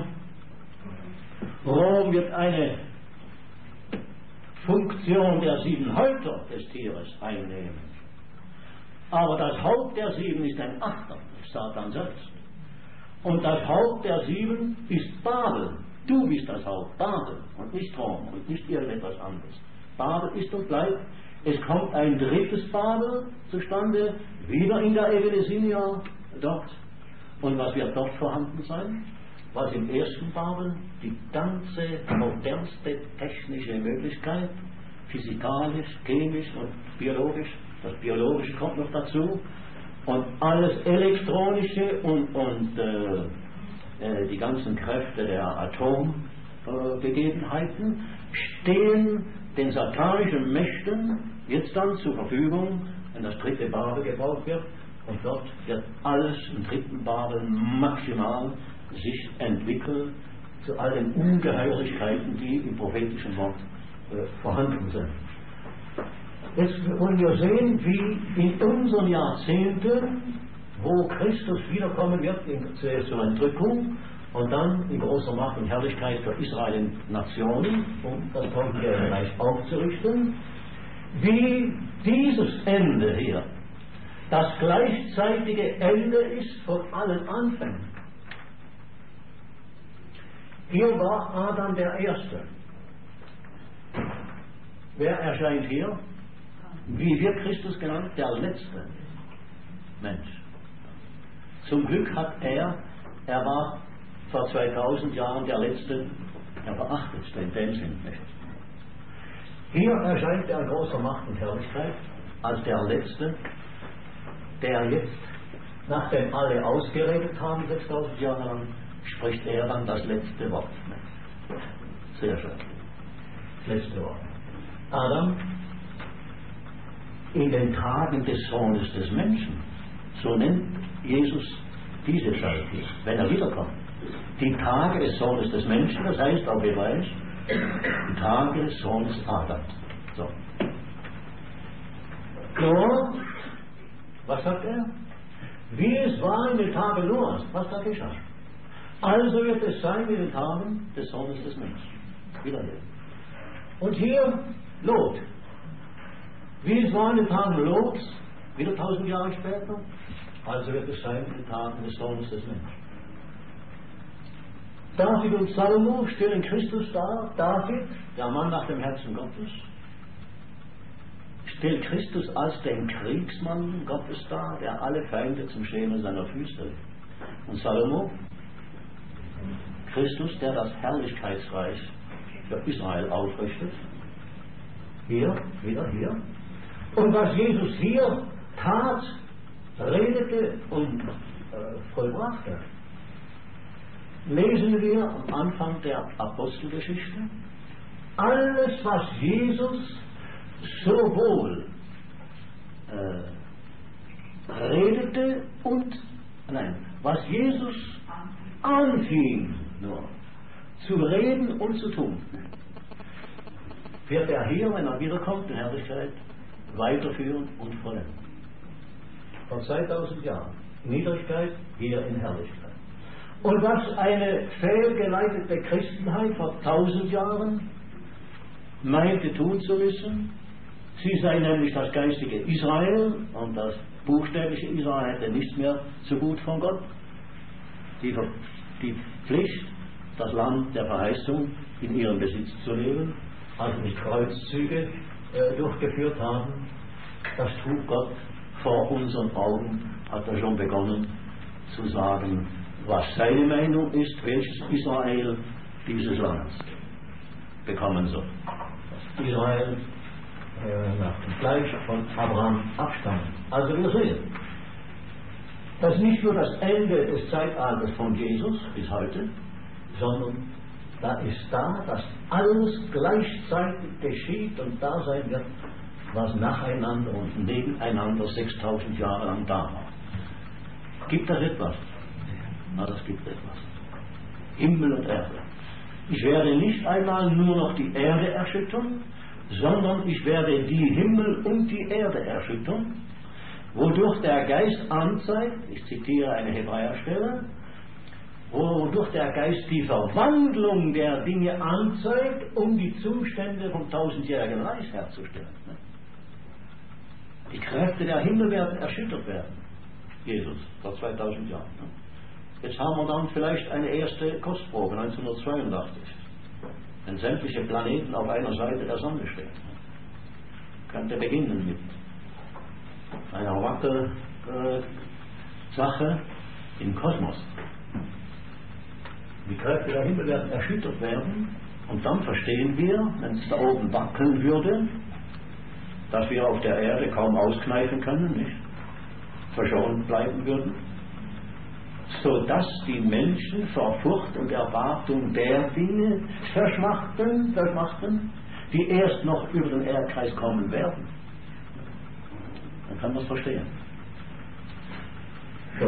Rom wird eine Funktion der sieben Häupter des Tieres einnehmen. Aber das Haupt der sieben ist ein Achter, Satan selbst. Und das Haupt der sieben ist Babel. Du bist das Haupt, Babel, und nicht Rom und nicht irgendetwas anderes. Babel ist und bleibt. Es kommt ein drittes Babel zustande, wieder in der Evelesinia dort. Und was wird dort vorhanden sein? Was im ersten Babel die ganze modernste technische Möglichkeit, physikalisch, chemisch und biologisch, das Biologische kommt noch dazu, und alles Elektronische und, und äh, äh, die ganzen Kräfte der Atomgegebenheiten äh, stehen den satanischen Mächten jetzt dann zur Verfügung, wenn das dritte Babel gebaut wird. Und dort wird alles im dritten Babel maximal sich entwickeln zu all den Ungeheuerlichkeiten, die im prophetischen Wort äh, vorhanden sind. Jetzt wollen wir sehen, wie in unseren Jahrzehnten, wo Christus wiederkommen wird, in, zuerst zur Entrückung und dann in großer Macht und Herrlichkeit für Israel und Nationen, um das tausendjährige Reich aufzurichten, wie dieses Ende hier das gleichzeitige Ende ist von allen Anfängen. Hier war Adam der Erste. Wer erscheint hier? Wie wird Christus genannt? Der letzte Mensch. Zum Glück hat er, er war vor zweitausend Jahren der letzte, der verachtetste in dem Sinn nicht. Hier erscheint er in großer Macht und Herrlichkeit als der letzte, der jetzt nachdem alle ausgeredet haben, sechstausend Jahre lang, spricht er dann das letzte Wort. Sehr schön. Letzte Wort. Adam, in den Tagen des Sohnes des Menschen, so nennt Jesus diese Zeit hier, wenn er wiederkommt. Die Tage des Sohnes des Menschen, das heißt auf Hebräisch, die Tage des Sohnes Adam. So. Noah, was sagt er? Wie es war in den Tagen Noahs, was da geschah. Also wird es sein in den Tagen des Sohnes des Menschen. Wieder hier. Und hier Lot. Wie es war in den Tagen Lots, wieder tausend Jahre später, also wird es sein in den Tagen des Sohnes des Menschen. David und Salomo stellen Christus dar. David, der Mann nach dem Herzen Gottes, stellt Christus als den Kriegsmann Gottes dar, der alle Feinde zum Schemel seiner Füße legt. Und Salomo, Christus, der das Herrlichkeitsreich für Israel aufrichtet. Hier, wieder hier. Und was Jesus hier tat, redete und äh, vollbrachte, lesen wir am Anfang der Apostelgeschichte. Alles, was Jesus sowohl äh, redete und, nein, was Jesus anfing, nur zu reden und zu tun, wird er hier, wenn er wiederkommt, in Herrlichkeit weiterführen und vollenden. Vor zweitausend Jahren Niedrigkeit, hier in Herrlichkeit. Und was eine fehlgeleitete Christenheit vor tausend Jahren meinte tun zu müssen, sie sei nämlich das geistige Israel und das buchstäbliche Israel hätte nichts mehr so gut von Gott. Die, die Pflicht, das Land der Verheißung in ihrem Besitz zu nehmen, also nicht Kreuzzüge äh, durchgeführt haben, das tut Gott vor unseren Augen, hat er schon begonnen zu sagen, was seine Meinung ist, welches Israel dieses Landes bekommen soll. Das Israel äh, nach dem Fleisch von Abraham abstammen. Also wir sehen, das ist nicht nur das Ende des Zeitalters von Jesus bis heute, sondern da ist da, dass alles gleichzeitig geschieht und da sein wird, was nacheinander und nebeneinander sechstausend Jahre lang da war. Gibt das etwas? Na, das gibt etwas. Himmel und Erde. Ich werde nicht einmal nur noch die Erde erschüttern, sondern ich werde die Himmel und die Erde erschüttern, wodurch der Geist anzeigt, ich zitiere eine Hebräerstelle, wodurch der Geist die Verwandlung der Dinge anzeigt, um die Zustände vom tausendjährigen Reich herzustellen. Die Kräfte der Himmel werden erschüttert werden. Jesus, vor zweitausend Jahren. Jetzt haben wir dann vielleicht eine erste Kostprobe, neunzehnhundertzweiundachtzig, wenn sämtliche Planeten auf einer Seite der Sonne stehen. Könnte beginnen mit einer Wackel-Sache im Kosmos. Die Kräfte der Himmel werden erschüttert werden und dann verstehen wir, wenn es da oben wackeln würde, dass wir auf der Erde kaum auskneifen können, nicht? Verschont bleiben würden, sodass die Menschen vor Furcht und Erwartung der Dinge verschmachten, verschmachten, die erst noch über den Erdkreis kommen werden. Dann kann man es verstehen. So.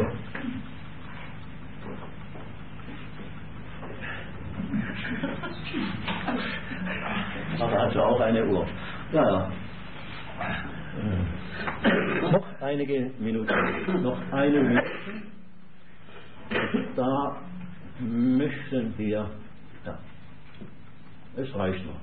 Hat er also auch eine Uhr. Ja, ja. Äh, noch einige Minuten. Noch eine Minute. Da möchten wir. Ja. Es reicht noch.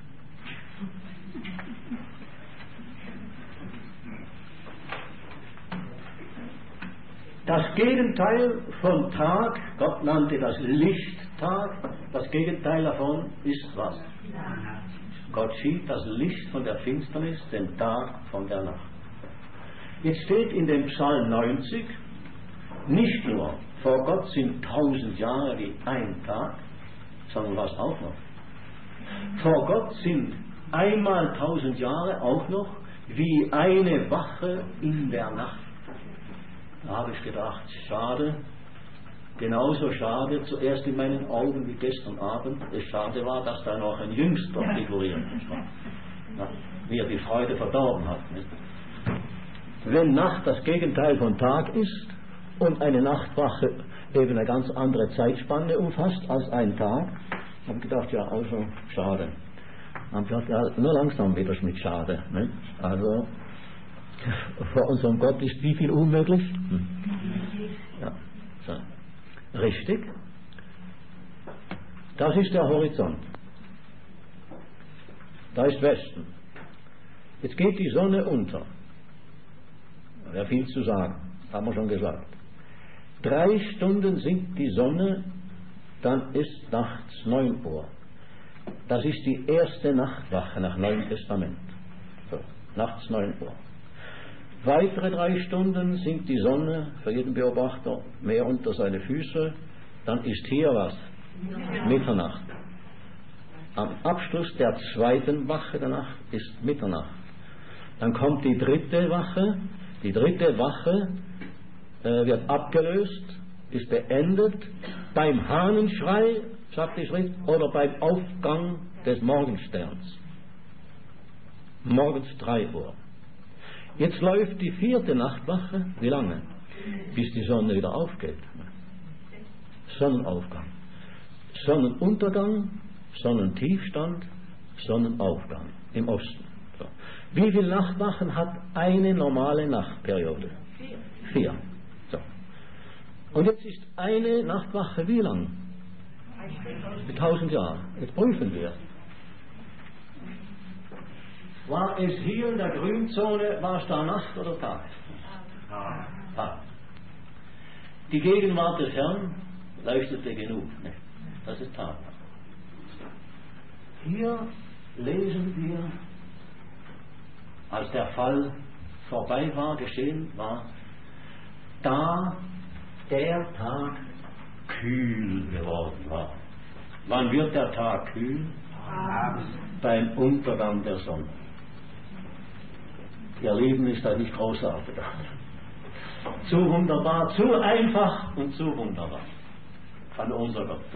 Das Gegenteil von Tag, Gott nannte das Lichttag, das Gegenteil davon ist was? Gott schied das Licht von der Finsternis, den Tag von der Nacht. Jetzt steht in dem Psalm neunzig, nicht nur vor Gott sind tausend Jahre wie ein Tag, sondern was auch noch. Vor Gott sind einmal tausend Jahre auch noch wie eine Wache in der Nacht. Da habe ich gedacht, schade, genauso schade, zuerst in meinen Augen wie gestern Abend, es schade war, dass da noch ein Jüngster figuriert, wie er die Freude verdorben hat. Nicht? Wenn Nacht das Gegenteil von Tag ist und eine Nachtwache eben eine ganz andere Zeitspanne umfasst als ein Tag, habe ich gedacht, ja, also schade. Dann habe ich gedacht, ja, nur langsam wieder mit schade. Nicht? Also vor unserem Gott ist wie viel unmöglich? Hm. Ja, so. Richtig. Das ist der Horizont. Da ist Westen. Jetzt geht die Sonne unter. Ja, viel zu sagen, haben wir schon gesagt. Drei Stunden sinkt die Sonne, dann ist nachts neun Uhr. Das ist die erste Nachtwache nach Neuem Testament. So, nachts neun Uhr. Weitere drei Stunden sinkt die Sonne, für jeden Beobachter, mehr unter seine Füße, dann ist hier was? Mitternacht. Am Abschluss der zweiten Wache der Nacht ist Mitternacht. Dann kommt die dritte Wache, die dritte Wache äh, wird abgelöst, ist beendet beim Hahnenschrei, sagt die Schrift, oder beim Aufgang des Morgensterns. Morgens drei Uhr. Jetzt läuft die vierte Nachtwache, wie lange? Bis die Sonne wieder aufgeht. Sonnenaufgang. Sonnenuntergang, Sonnentiefstand, Sonnenaufgang im Osten. So. Wie viele Nachtwachen hat eine normale Nachtperiode? Vier. Vier. So. Und jetzt ist eine Nachtwache wie lang? Tausend Jahre. Jetzt prüfen wir. War es hier in der Grünzone, war es da Nacht oder Tag? Tag. Die Gegenwart des Herrn leuchtete genug. Ne? Das ist Tag. Hier lesen wir, als der Fall vorbei war, geschehen war, da der Tag kühl geworden war. Wann wird der Tag kühl? Abends. Beim Untergang der Sonne. Ihr Leben ist da nicht großartig. Zu wunderbar, zu einfach und zu wunderbar. An unser Gott.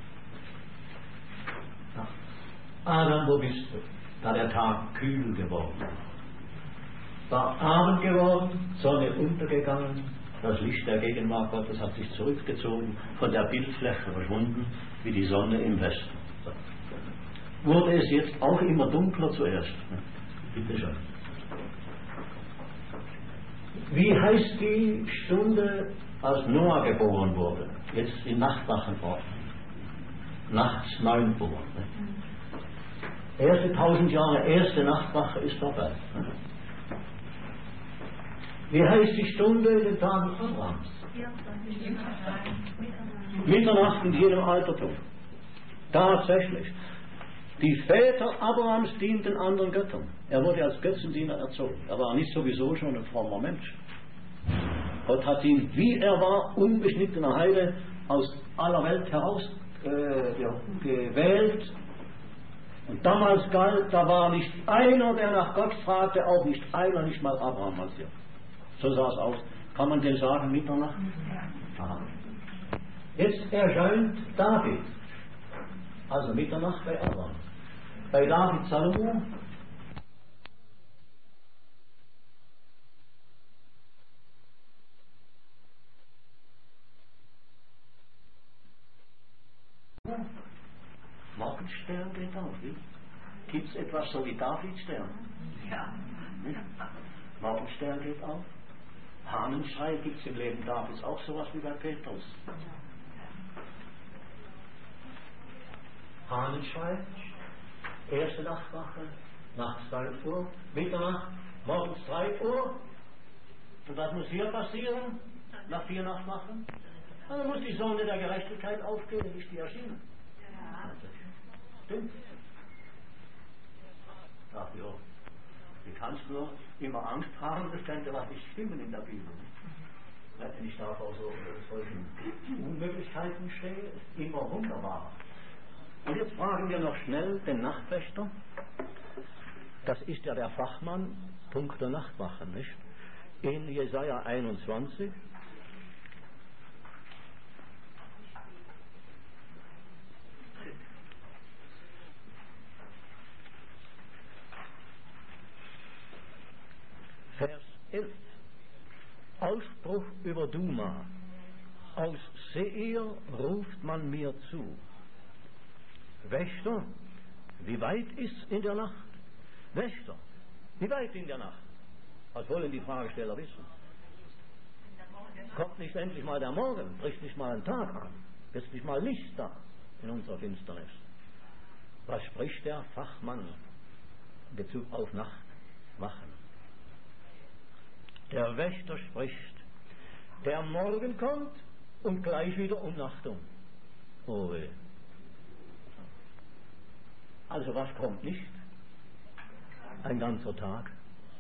Adam, wo bist du? Da der Tag kühl geworden war. War Abend geworden, Sonne untergegangen, das Licht der Gegenwart Gottes hat sich zurückgezogen, von der Bildfläche verschwunden, wie die Sonne im Westen. So. Wurde es jetzt auch immer dunkler zuerst? Bitte schön. Wie heißt die Stunde, als Noah geboren wurde? Jetzt in Nachtwachenort. Nachts neun Uhr. Erste tausend Jahre, erste Nachtwache ist vorbei. Wie heißt die Stunde in den Tagen Abrahams? Mitternacht in jedem Altertum. Tatsächlich. Die Väter Abrahams dienten anderen Göttern. Er wurde als Götzendiener erzogen. Er war nicht sowieso schon ein frommer Mensch. Gott hat ihn, wie er war, unbeschnittener Heide, aus aller Welt heraus äh, gewählt. Und damals galt, da war nicht einer, der nach Gott fragte, auch nicht einer, nicht mal Abraham als hier. So sah es aus. Kann man denn sagen, Mitternacht? Aha. Jetzt erscheint David. Also Mitternacht bei Abraham. Bei David Salomo. Morgenstern geht auf. Gibt es etwas so wie Davidstern? Ja. Morgenstern geht auf. Hahnenschrei gibt es im Leben Davids auch sowas wie bei Petrus. Hahnenschrei, erste Nachtwache, nachts zwölf Uhr, Mitternacht, morgens drei Uhr. Und was muss hier passieren? Nach vier Nachtwachen? Dann muss die Sonne der Gerechtigkeit aufgehen, ist die erschienen. Stimmt. Ach ja, du kannst nur immer Angst haben, das könnte was nicht stimmen in der Bibel. Wenn ich da vor so solchen Unmöglichkeiten stehe, ist immer wunderbar. Und jetzt fragen wir noch schnell den Nachtwächter. Das ist ja der Fachmann, Punkt der Nachtwache, nicht? In Jesaja einundzwanzig, elf. Ausspruch über Duma. Aus Seir ruft man mir zu. Wächter, wie weit ist in der Nacht? Wächter, wie weit in der Nacht? Was wollen die Fragesteller wissen? Kommt nicht endlich mal der Morgen? Bricht nicht mal ein Tag an? Ist nicht mal Licht da in unserer Finsternis? Was spricht der Fachmann in Bezug auf Nachtwachen? Der Wächter spricht, der Morgen kommt und gleich wieder Umnachtung. Oh weh. Also was kommt nicht? Ein ganzer Tag.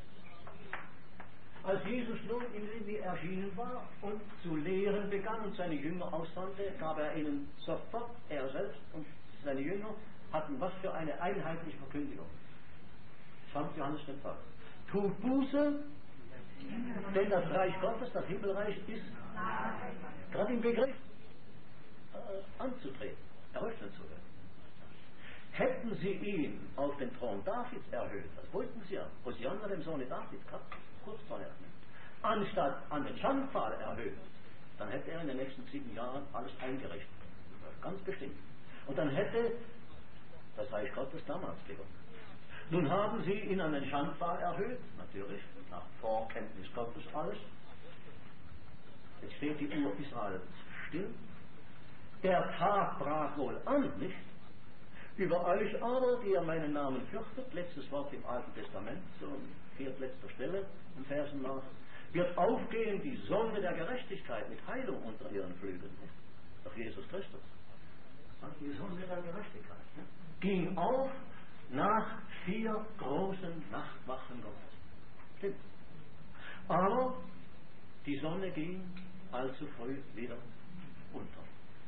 Als Jesus nun in Levi erschienen war und zu lehren begann und seine Jünger aussandte, gab er ihnen sofort, er selbst und seine Jünger hatten was für eine einheitliche Verkündigung. Sankt Johannes den Pfarrer. Tut Buße, denn das Reich Gottes, das Himmelreich, ist gerade im Begriff äh, anzutreten, eröffnet zu werden. Hätten sie ihn auf den Thron Davids erhöht, das wollten sie ja, Hosianna dem Sohne Davids, kurz vorher, anstatt an den Schandpfahl erhöht, dann hätte er in den nächsten sieben Jahren alles eingerichtet. Ganz bestimmt. Und dann hätte das Reich Gottes damals begonnen. Nun haben sie ihn an den Schandpfahl erhöht, natürlich, nach Vorkenntnis Gottes alles. Jetzt steht die Uhr Israels still. Der Tag brach wohl an, nicht? Über euch aber, die ihr meinen Namen fürchtet, letztes Wort im Alten Testament, so an viertletzter Stelle, im Versen nach, wird aufgehen die Sonne der Gerechtigkeit mit Heilung unter ihren Flügeln. Doch Jesus Christus, die Sonne der Gerechtigkeit, ging auf nach vier großen Nachtwachen Gottes. Stimmt. Aber die Sonne ging allzu früh wieder unter.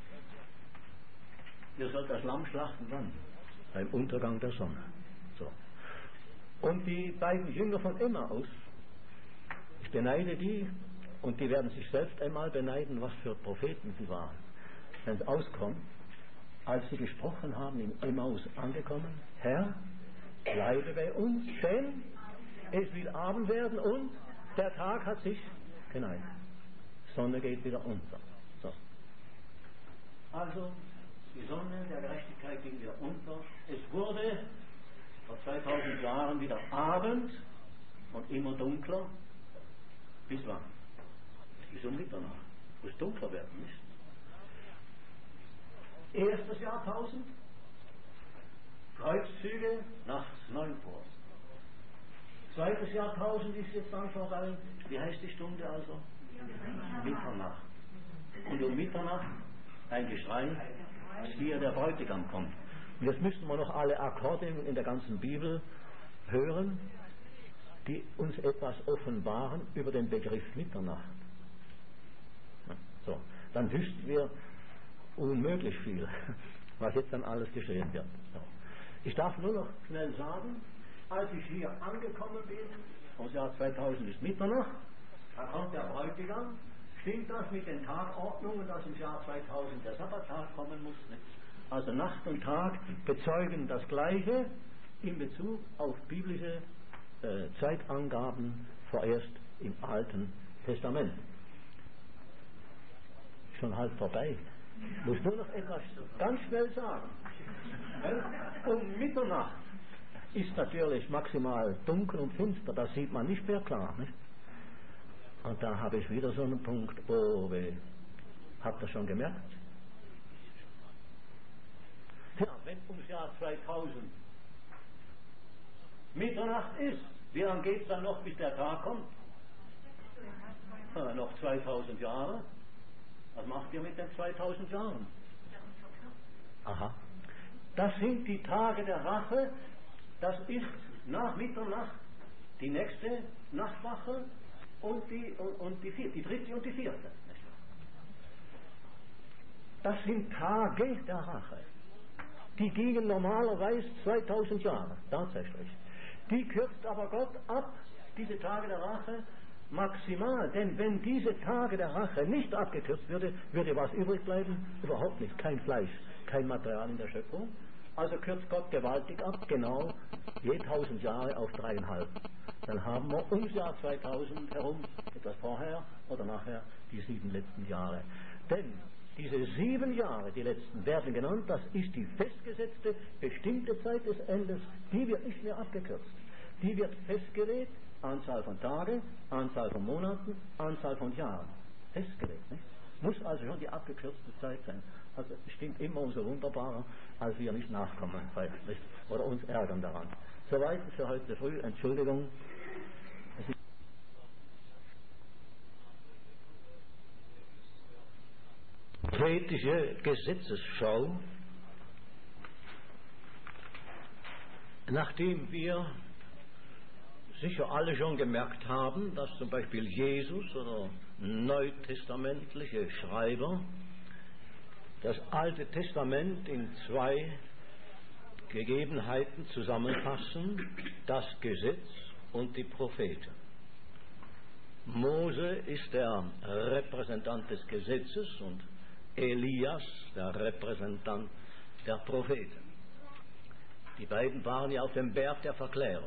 Ihr sollt das Lamm schlachten wann? Beim Untergang der Sonne. So. Und die beiden Jünger von Emmaus, ich beneide die, und die werden sich selbst einmal beneiden, was für Propheten sie waren. Wenn es auskommt, als sie gesprochen haben, in Emmaus angekommen, Herr, bleibe bei uns, denn es will Abend werden und der Tag hat sich geneigt. Sonne geht wieder unter. So. Also, die Sonne der Gerechtigkeit ging wieder unter. Es wurde vor zweitausend Jahren wieder Abend und immer dunkler. Bis wann? Bis um Mitternacht. Muss dunkler werden, nicht? Erstes Jahrtausend, Kreuzzüge nachts neun Uhr. Zweites Jahrtausend ist jetzt dann vorbei. Wie heißt die Stunde also? Mitternacht. Und um Mitternacht ein Geschrei, dass hier der Bräutigam kommt. Und jetzt müssten wir noch alle Akkorde in der ganzen Bibel hören, die uns etwas offenbaren über den Begriff Mitternacht. So, dann wüssten wir unmöglich viel, was jetzt dann alles geschehen wird. So. Ich darf nur noch schnell sagen, als ich hier angekommen bin, ums Jahr zweitausend ist Mitternacht, da kommt der Bräutigam. Stimmt das mit den Tagordnungen, dass im Jahr zweitausend der Sabbattag kommen muss? Nicht? Also Nacht und Tag bezeugen das Gleiche in Bezug auf biblische äh, Zeitangaben, vorerst im Alten Testament. Schon halb vorbei. Ich muss nur noch etwas ganz schnell sagen. Um Mitternacht ist natürlich maximal dunkel und finster, das sieht man nicht mehr klar. Nicht? Und da habe ich wieder so einen Punkt, oh weh, habt ihr schon gemerkt? Ja, wenn ums Jahr zweitausend Mitternacht ist, wie lange geht es dann noch, bis der Tag kommt? Ja, noch zweitausend Jahre. Was macht ihr mit den zweitausend Jahren? Aha. Das sind die Tage der Rache, das ist nach Mitternacht die nächste Nachtwache und die, und, und die, vierte, die dritte und die vierte. Das sind Tage der Rache. Die gingen normalerweise zweitausend Jahre, tatsächlich. Die kürzt aber Gott ab, diese Tage der Rache, maximal. Denn wenn diese Tage der Rache nicht abgekürzt würde, würde was übrig bleiben? Überhaupt nicht. Kein Fleisch, kein Material in der Schöpfung. Also kürzt Gott gewaltig ab, genau je tausend Jahre auf dreieinhalb. Dann haben wir ums Jahr zweitausend herum, etwas vorher oder nachher, die sieben letzten Jahre. Denn diese sieben Jahre, die letzten, werden genannt, das ist die festgesetzte, bestimmte Zeit des Endes, die wird nicht mehr abgekürzt. Die wird festgelegt, Anzahl von Tagen, Anzahl von Monaten, Anzahl von Jahren. Festgelegt, nicht? Muss also schon die abgekürzte Zeit sein. Also es stimmt immer umso wunderbarer, als wir nicht nachkommen, nicht? Oder uns ärgern daran. Soweit für heute früh, Entschuldigung. Prophetische Gesetzesschau, nachdem wir sicher alle schon gemerkt haben, dass zum Beispiel Jesus oder neutestamentliche Schreiber das Alte Testament in zwei Gegebenheiten zusammenfassen, das Gesetz und die Propheten. Mose ist der Repräsentant des Gesetzes und Elias der Repräsentant der Propheten. Die beiden waren ja auf dem Berg der Verklärung.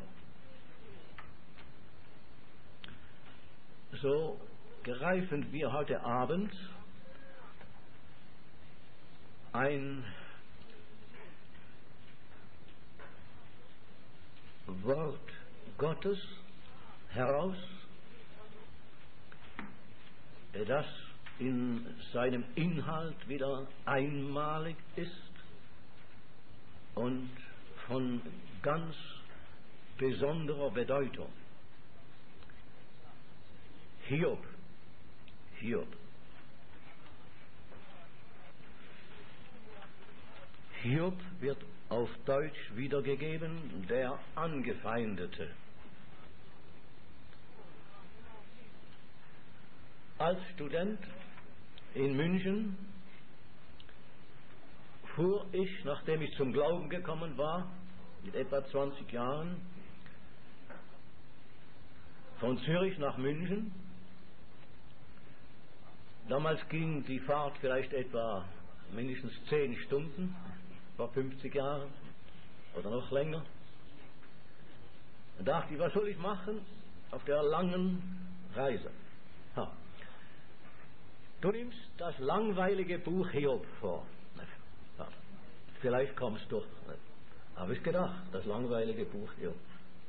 So greifen wir heute Abend ein Wort Gottes heraus, das in seinem Inhalt wieder einmalig ist und von ganz besonderer Bedeutung. Hiob, Hiob. Hiob wird auf Deutsch wiedergegeben, der Angefeindete. Als Student in München fuhr ich, nachdem ich zum Glauben gekommen war, mit etwa zwanzig Jahren, von Zürich nach München. Damals ging die Fahrt vielleicht etwa mindestens zehn Stunden, vor fünfzig Jahren oder noch länger. Da dachte ich, was soll ich machen auf der langen Reise? Ha. Du nimmst das langweilige Buch Hiob vor. Ja. Vielleicht kommst du. Habe ich gedacht, das langweilige Buch Hiob.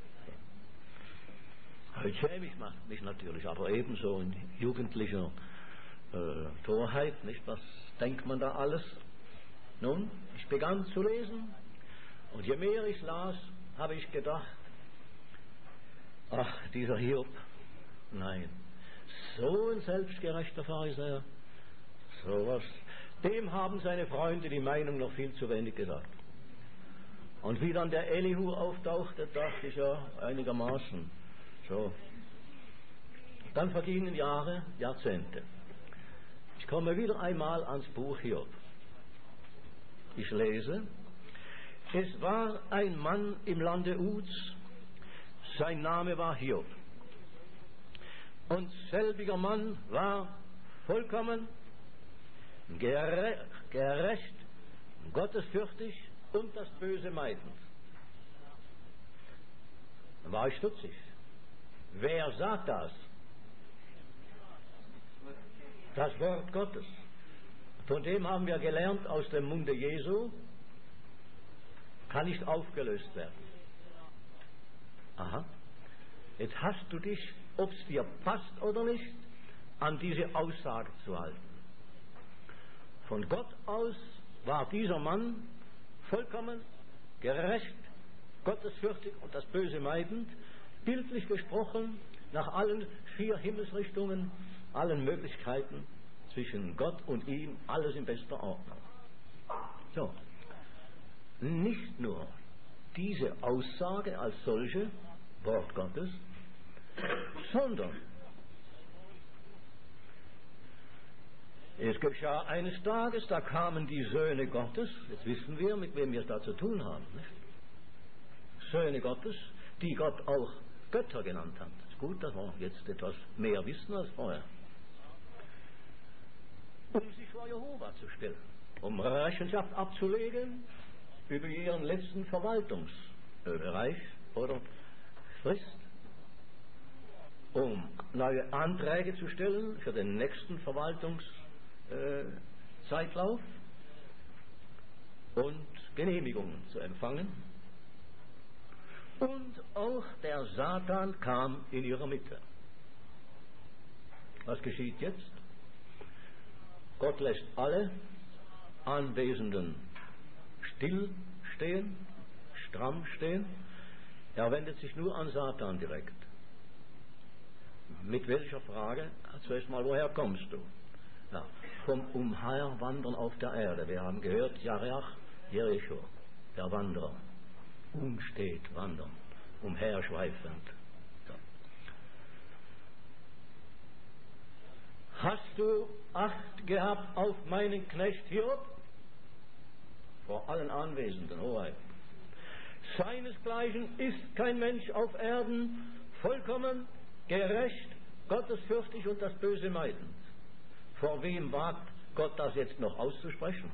Heute schäme ich mich natürlich, aber ebenso in jugendlicher äh, Torheit, nicht? Was denkt man da alles? Nun, ich begann zu lesen und je mehr ich las, habe ich gedacht, ach, dieser Hiob, nein, so ein selbstgerechter Pharisäer, sowas, dem haben seine Freunde die Meinung noch viel zu wenig gesagt. Und wie dann der Elihu auftauchte, dachte ich ja einigermaßen so. Dann vergingen Jahre, Jahrzehnte. Ich komme wieder einmal ans Buch Hiob. Ich lese, es war ein Mann im Lande Uz, sein Name war Hiob. Und selbiger Mann war vollkommen, gere gerecht, gottesfürchtig und das Böse meidend. Dann war ich stutzig. Wer sagt das? Das Wort Gottes. Von dem haben wir gelernt aus dem Munde Jesu, kann nicht aufgelöst werden. Aha. Jetzt hast du dich, ob es dir passt oder nicht, an diese Aussage zu halten. Von Gott aus war dieser Mann vollkommen, gerecht, gottesfürchtig und das Böse meidend, bildlich gesprochen, nach allen vier Himmelsrichtungen, allen Möglichkeiten zwischen Gott und ihm, alles in bester Ordnung. So, nicht nur diese Aussage als solche, Wort Gottes, sondern es geschah eines Tages, da kamen die Söhne Gottes, jetzt wissen wir, mit wem wir es da zu tun haben, nicht? Söhne Gottes, die Gott auch Götter genannt hat. Es ist gut, dass wir jetzt etwas mehr wissen als vorher. Um sich vor Jehova zu stellen, um Rechenschaft abzulegen über ihren letzten Verwaltungsbereich oder Frist, um neue Anträge zu stellen für den nächsten Verwaltungszeitlauf und Genehmigungen zu empfangen. Und auch der Satan kam in ihrer Mitte. Was geschieht jetzt? Gott lässt alle Anwesenden still stehen, stramm stehen. Er wendet sich nur an Satan direkt. Mit welcher Frage? Zuerst mal, woher kommst du? Ja, vom Umherwandern auf der Erde. Wir haben gehört, Jareach, Jericho, der Wanderer. Umsteht, wandern, umherschweifend. Ja. Hast du Acht gehabt auf meinen Knecht Hiob? Vor allen Anwesenden, Hoheit. Seinesgleichen ist kein Mensch auf Erden, vollkommen, gerecht, gottesfürchtig und das Böse meidend. Vor wem wagt Gott das jetzt noch auszusprechen?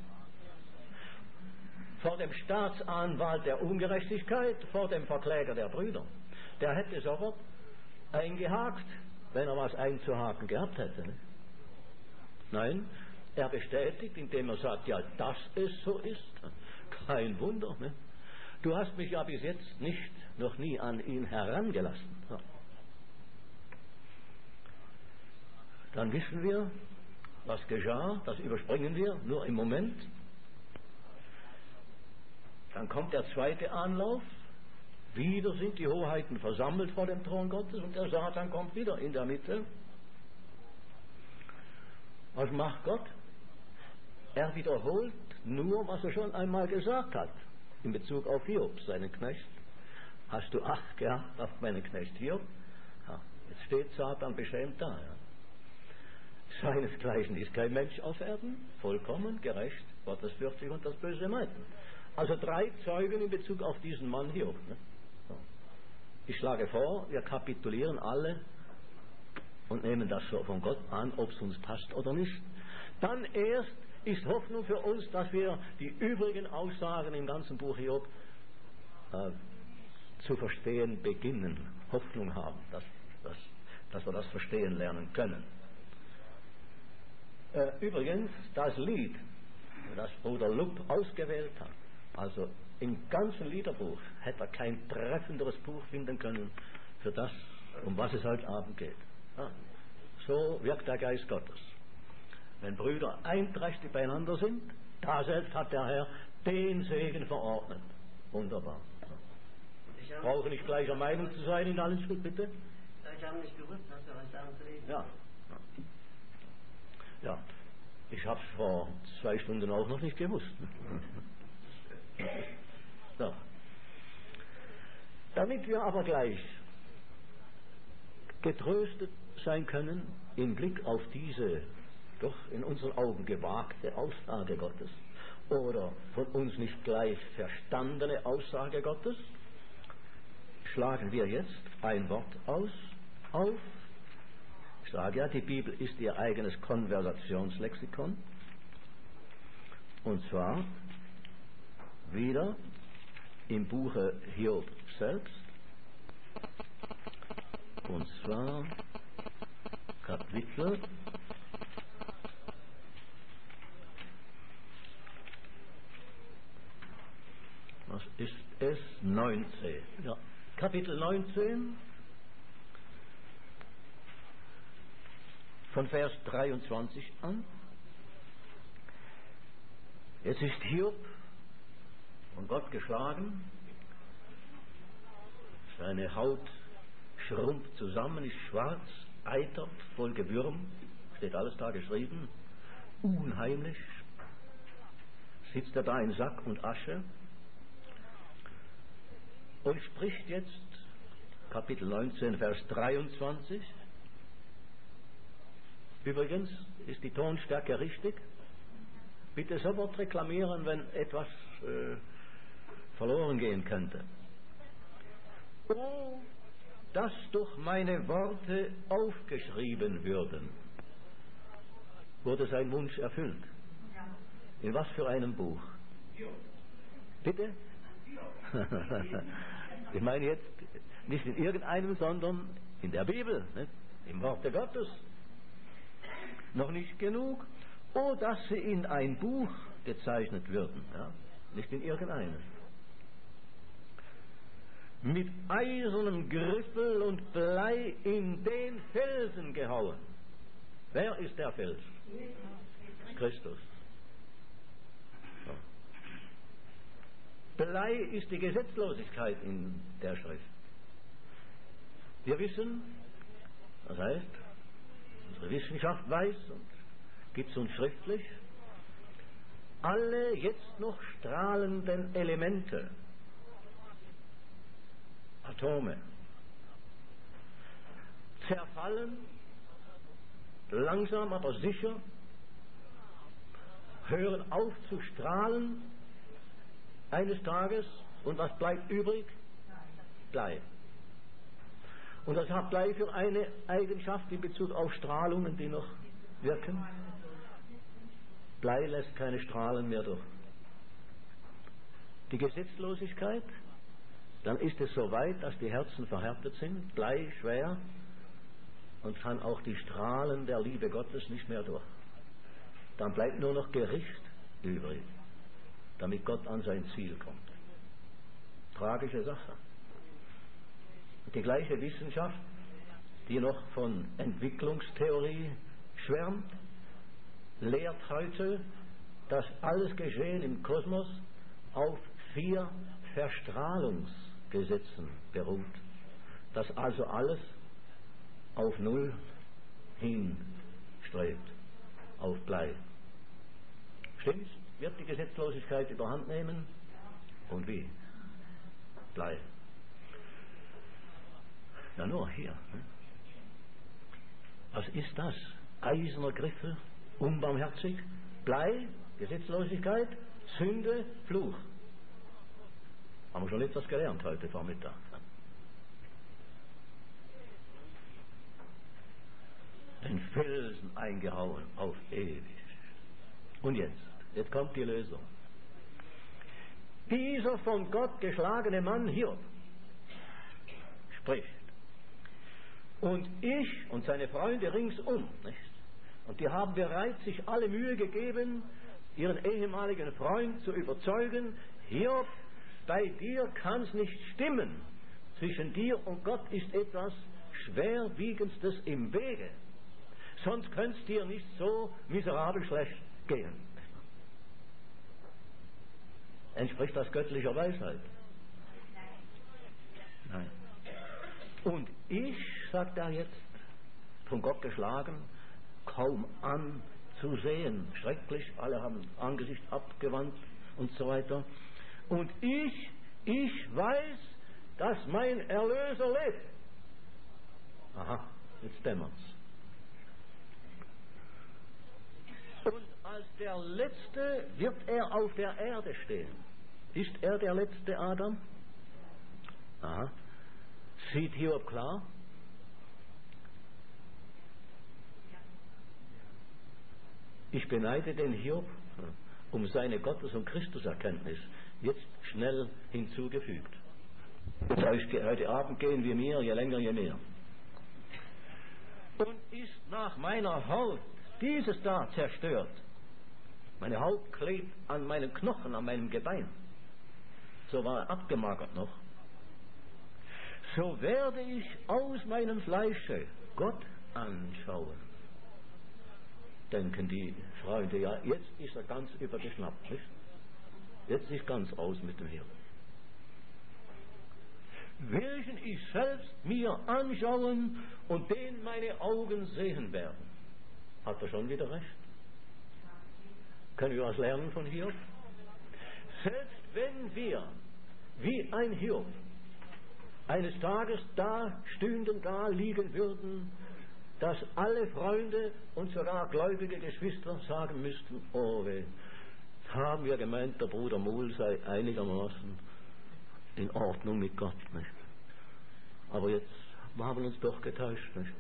Vor dem Staatsanwalt der Ungerechtigkeit, vor dem Verkläger der Brüder. Der hätte sofort eingehakt, wenn er was einzuhaken gehabt hätte. Ne? Nein, er bestätigt, indem er sagt, ja, dass es so ist. Kein Wunder. Ne? Du hast mich ja bis jetzt nicht, noch nie an ihn herangelassen. Ja. Dann wissen wir, was geschah, das überspringen wir nur im Moment. Dann kommt der zweite Anlauf, wieder sind die Hoheiten versammelt vor dem Thron Gottes und der Satan kommt wieder in der Mitte. Was macht Gott? Er wiederholt nur, was er schon einmal gesagt hat, in Bezug auf Hiob, seinen Knecht. Hast du Acht gehabt auf meinen Knecht Hiob? Ja, jetzt steht Satan beschämt da. Ja. Seinesgleichen ist kein Mensch auf Erden, vollkommen, gerecht, gottesfürchtig und das Böse meiden. Also drei Zeugen in Bezug auf diesen Mann Hiob. Ne? So. Ich schlage vor, wir kapitulieren alle und nehmen das so von Gott an, ob es uns passt oder nicht. Dann erst ist Hoffnung für uns, dass wir die übrigen Aussagen im ganzen Buch Hiob äh, zu verstehen beginnen, Hoffnung haben, dass, dass, dass wir das verstehen lernen können. Äh, übrigens, das Lied, das Bruder Lupp ausgewählt hat, also im ganzen Liederbuch hätte er kein treffenderes Buch finden können für das, um was es heute Abend geht. Ja, so wirkt der Geist Gottes. Wenn Brüder einträchtig beieinander sind, da selbst hat der Herr den Segen verordnet. Wunderbar. Ich brauche nicht gleicher Meinung zu sein in allen Stück, bitte. Ich habe nicht gewusst, dass du was sagen zu lesen. Ja. Ja, ich habe es vor zwei Stunden auch noch nicht gewusst. So. Damit wir aber gleich getröstet sein können im Blick auf diese doch in unseren Augen gewagte Aussage Gottes oder von uns nicht gleich verstandene Aussage Gottes, schlagen wir jetzt ein Wort aus auf. Ich sage ja, die Bibel ist ihr eigenes Konversationslexikon. Und zwar wieder im Buche Hiob selbst. Und zwar Kapitel was ist es? neunzehn. Ja. Kapitel neunzehn von Vers dreiundzwanzig an. Jetzt ist Hiob von Gott geschlagen, seine Haut schrumpft zusammen, ist schwarz, eitert, voll Gewürm, steht alles da geschrieben, unheimlich, sitzt er da in Sack und Asche und spricht jetzt, Kapitel neunzehn, Vers dreiundzwanzig, übrigens ist die Tonstärke richtig, bitte sofort reklamieren, wenn etwas äh, verloren gehen könnte. Oh, dass doch meine Worte aufgeschrieben würden. Wurde sein Wunsch erfüllt? In was für einem Buch? Bitte? Ich meine jetzt nicht in irgendeinem, sondern in der Bibel, nicht? Im Worte Gottes. Noch nicht genug. Oh, dass sie in ein Buch gezeichnet würden. Ja? Nicht in irgendeinem. Mit eisernem Griffel und Blei in den Felsen gehauen. Wer ist der Fels? Christus. So. Blei ist die Gesetzlosigkeit in der Schrift. Wir wissen, das heißt, unsere Wissenschaft weiß und gibt es uns schriftlich, alle jetzt noch strahlenden Elemente, Atome, zerfallen, langsam aber sicher, hören auf zu strahlen eines Tages, und was bleibt übrig? Blei. Und das hat Blei für eine Eigenschaft in Bezug auf Strahlungen, die noch wirken. Blei lässt keine Strahlen mehr durch. Die Gesetzlosigkeit, dann ist es so weit, dass die Herzen verhärtet sind, Blei schwer, und kann auch die Strahlen der Liebe Gottes nicht mehr durch. Dann bleibt nur noch Gericht übrig, damit Gott an sein Ziel kommt. Tragische Sache. Die gleiche Wissenschaft, die noch von Entwicklungstheorie schwärmt, lehrt heute, dass alles Geschehen im Kosmos auf vier Verstrahlungsgesetzen beruht. Dass also alles auf Null hinstrebt, auf Blei. Stimmt's? Wird die Gesetzlosigkeit überhand nehmen? Und wie? Blei. Ja, nur hier. Ne? Was ist das? Eiserner Griffel, unbarmherzig, Blei, Gesetzlosigkeit, Sünde, Fluch. Haben wir schon etwas gelernt heute Vormittag. Den Felsen eingehauen auf ewig. Und jetzt, jetzt kommt die Lösung. Dieser von Gott geschlagene Mann Hiob spricht. Und ich und seine Freunde ringsum, nicht? Und die haben bereits sich alle Mühe gegeben, ihren ehemaligen Freund zu überzeugen, Hiob, bei dir kann es nicht stimmen. Zwischen dir und Gott ist etwas Schwerwiegendstes im Wege. Sonst könnte es dir nicht so miserabel schlecht gehen. Entspricht das göttlicher Weisheit? Nein. Und ich, sagt er jetzt, von Gott geschlagen, kaum anzusehen. Schrecklich, alle haben Angesicht abgewandt und so weiter. Und ich, ich weiß, dass mein Erlöser lebt. Aha, jetzt dämmert's. Und als der Letzte wird er auf der Erde stehen. Ist er der letzte Adam? Aha. Sieht Hiob klar? Ich beneide den Hiob um seine Gottes- und Christuserkenntnis, jetzt schnell hinzugefügt. Heute Abend gehen wir mir, je länger, je mehr. Und ist nach meiner Haut dieses da zerstört. Meine Haut klebt an meinen Knochen, an meinem Gebein. So war er abgemagert noch. So werde ich aus meinem Fleische Gott anschauen. Denken die Freunde, ja, jetzt ist er ganz übergeschnappt, nicht? Jetzt ist ganz aus mit dem Hirn. Welchen ich selbst mir anschauen und den meine Augen sehen werden. Hat er schon wieder recht? Können wir was lernen von Hiob? Selbst wenn wir, wie ein Hiob, eines Tages da stünden, da liegen würden, dass alle Freunde und sogar gläubige Geschwister sagen müssten, oh weh, haben wir gemeint, der Bruder Muhl sei einigermaßen in Ordnung mit Gott, nicht? Aber jetzt haben wir uns doch getäuscht, nicht?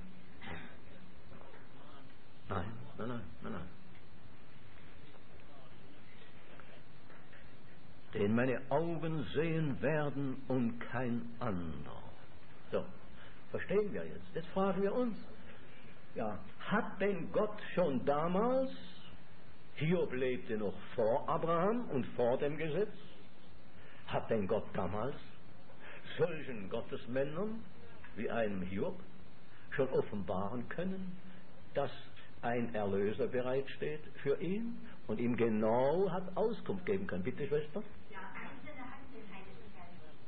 Nein, nein, nein, nein, nein. den meine Augen sehen werden und kein anderer. So, verstehen wir jetzt? Jetzt fragen wir uns, ja, hat denn Gott schon damals, Hiob lebte noch vor Abraham und vor dem Gesetz, hat denn Gott damals solchen Gottesmännern wie einem Hiob schon offenbaren können, dass ein Erlöser bereitsteht für ihn und ihm genau hat Auskunft geben können? Bitte, Schwester? Ja, einzelne Einzelheiten.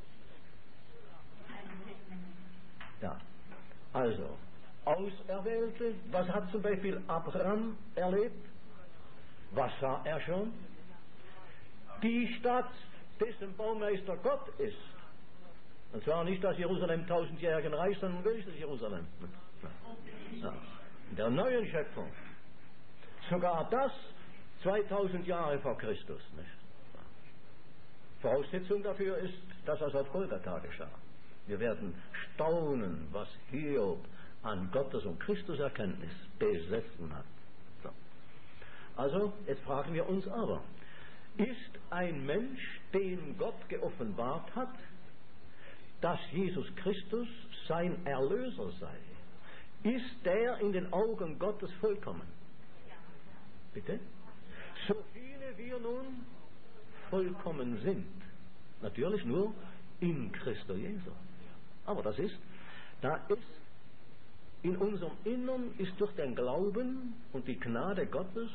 Ja, also, Auserwählte, was hat zum Beispiel Abraham erlebt? Was sah er schon? Die Stadt, dessen Baumeister Gott ist. Und zwar nicht das Jerusalem tausendjährigen Reich, sondern welches Jerusalem? Ja. Der neuen Schöpfung. Sogar das zweitausend Jahre vor Christus. Nicht? Voraussetzung dafür ist, dass das auf Golgatha geschah. Wir werden staunen, was Hiob an Gottes- und Christuserkenntnis besessen hat. So. Also, jetzt fragen wir uns aber, ist ein Mensch, dem Gott geoffenbart hat, dass Jesus Christus sein Erlöser sei, ist der in den Augen Gottes vollkommen? Bitte? So viele wir nun vollkommen sind, natürlich nur in Christus Jesus. Aber das ist, da ist in unserem Innern ist durch den Glauben und die Gnade Gottes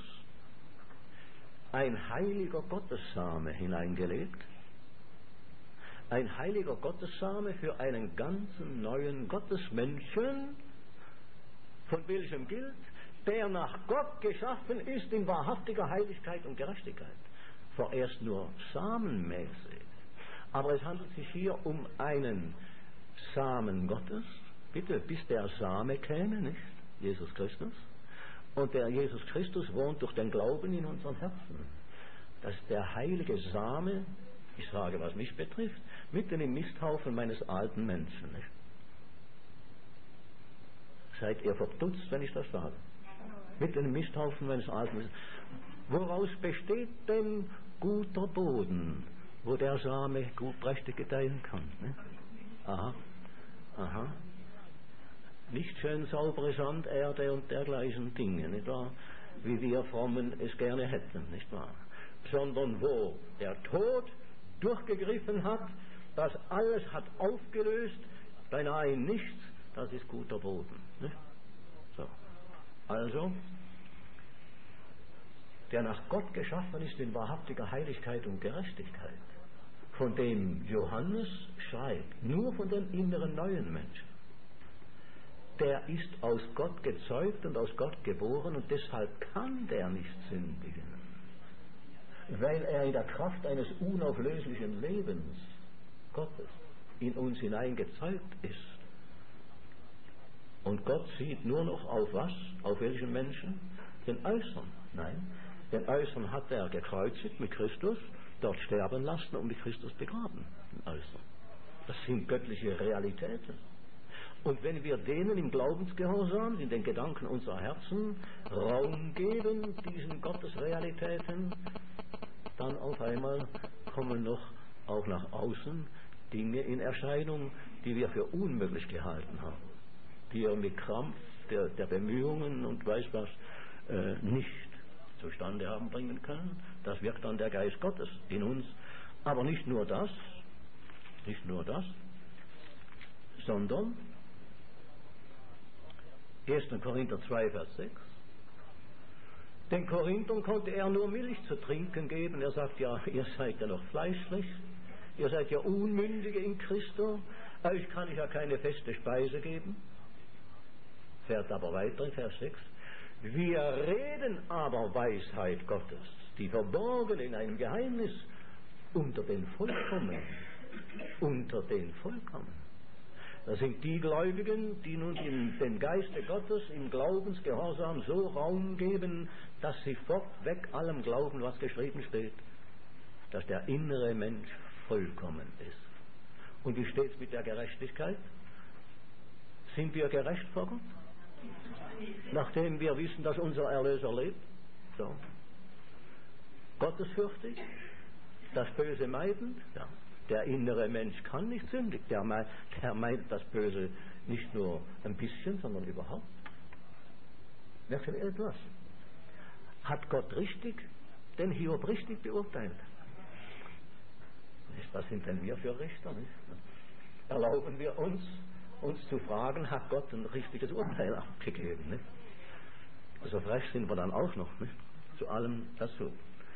ein heiliger Gottessame hineingelegt. Ein heiliger Gottessame für einen ganzen neuen Gottesmenschen, von welchem gilt, der nach Gott geschaffen ist in wahrhaftiger Heiligkeit und Gerechtigkeit. Vorerst nur samenmäßig. Aber es handelt sich hier um einen Samen Gottes, bitte, bis der Same käme, nicht? Jesus Christus. Und der Jesus Christus wohnt durch den Glauben in unseren Herzen. Dass der heilige Same, ich sage, was mich betrifft, mitten im Misthaufen meines alten Menschen, nicht? Seid ihr verdutzt, wenn ich das sage? Mitten im Misthaufen meines alten Menschen. Woraus besteht denn guter Boden, wo der Same gut prächtig gedeihen kann? Ne? Aha, aha. Nicht schön saubere Sand, Erde und dergleichen Dinge, nicht wahr? Wie wir Frommen es gerne hätten, nicht wahr? Sondern wo der Tod durchgegriffen hat, das alles hat aufgelöst, beinahe nichts, das ist guter Boden. Nicht? So. Also, der nach Gott geschaffen ist in wahrhaftiger Heiligkeit und Gerechtigkeit, von dem Johannes schreibt, nur von dem inneren neuen Menschen. Der ist aus Gott gezeugt und aus Gott geboren und deshalb kann der nicht sündigen, weil er in der Kraft eines unauflöslichen Lebens Gottes in uns hineingezeugt ist. Und Gott sieht nur noch auf was? Auf welchen Menschen? Den Äußeren. Nein, den Äußeren hat er gekreuzigt mit Christus, dort sterben lassen und mit Christus begraben. Den Äußeren. Das sind göttliche Realitäten. Und wenn wir denen im Glaubensgehorsam, in den Gedanken unserer Herzen, Raum geben, diesen Gottesrealitäten, dann auf einmal kommen noch auch nach außen Dinge in Erscheinung, die wir für unmöglich gehalten haben, die wir mit Krampf der, der Bemühungen und weiß was äh, nicht zustande haben bringen können. Das wirkt dann der Geist Gottes in uns. Aber nicht nur das, nicht nur das, sondern erster Korinther zwei, Vers sechs. Den Korinthern konnte er nur Milch zu trinken geben. Er sagt, ja, ihr seid ja noch fleischlich, ihr seid ja Unmündige in Christo, euch kann ich ja keine feste Speise geben. Fährt aber weiter in Vers sechs. Wir reden aber Weisheit Gottes, die verborgen in einem Geheimnis unter den Vollkommenen, unter den Vollkommenen. Das sind die Gläubigen, die nun in den Geiste Gottes im Glaubensgehorsam so Raum geben, dass sie fortweg allem glauben, was geschrieben steht, dass der innere Mensch vollkommen ist. Und wie steht es mit der Gerechtigkeit? Sind wir gerecht vor Gott? Nachdem wir wissen, dass unser Erlöser lebt? So. Gottesfürchtig? das Böse meiden, ja. Der innere Mensch kann nicht sündig, der, me der meint das Böse nicht nur ein bisschen, sondern überhaupt. Wer will etwas? Hat Gott richtig den Hiob richtig beurteilt? Was sind denn wir für Richter? Nicht? Erlauben wir uns, uns zu fragen, hat Gott ein richtiges Urteil abgegeben? Nicht? Also frech sind wir dann auch noch, nicht? Zu allem dazu.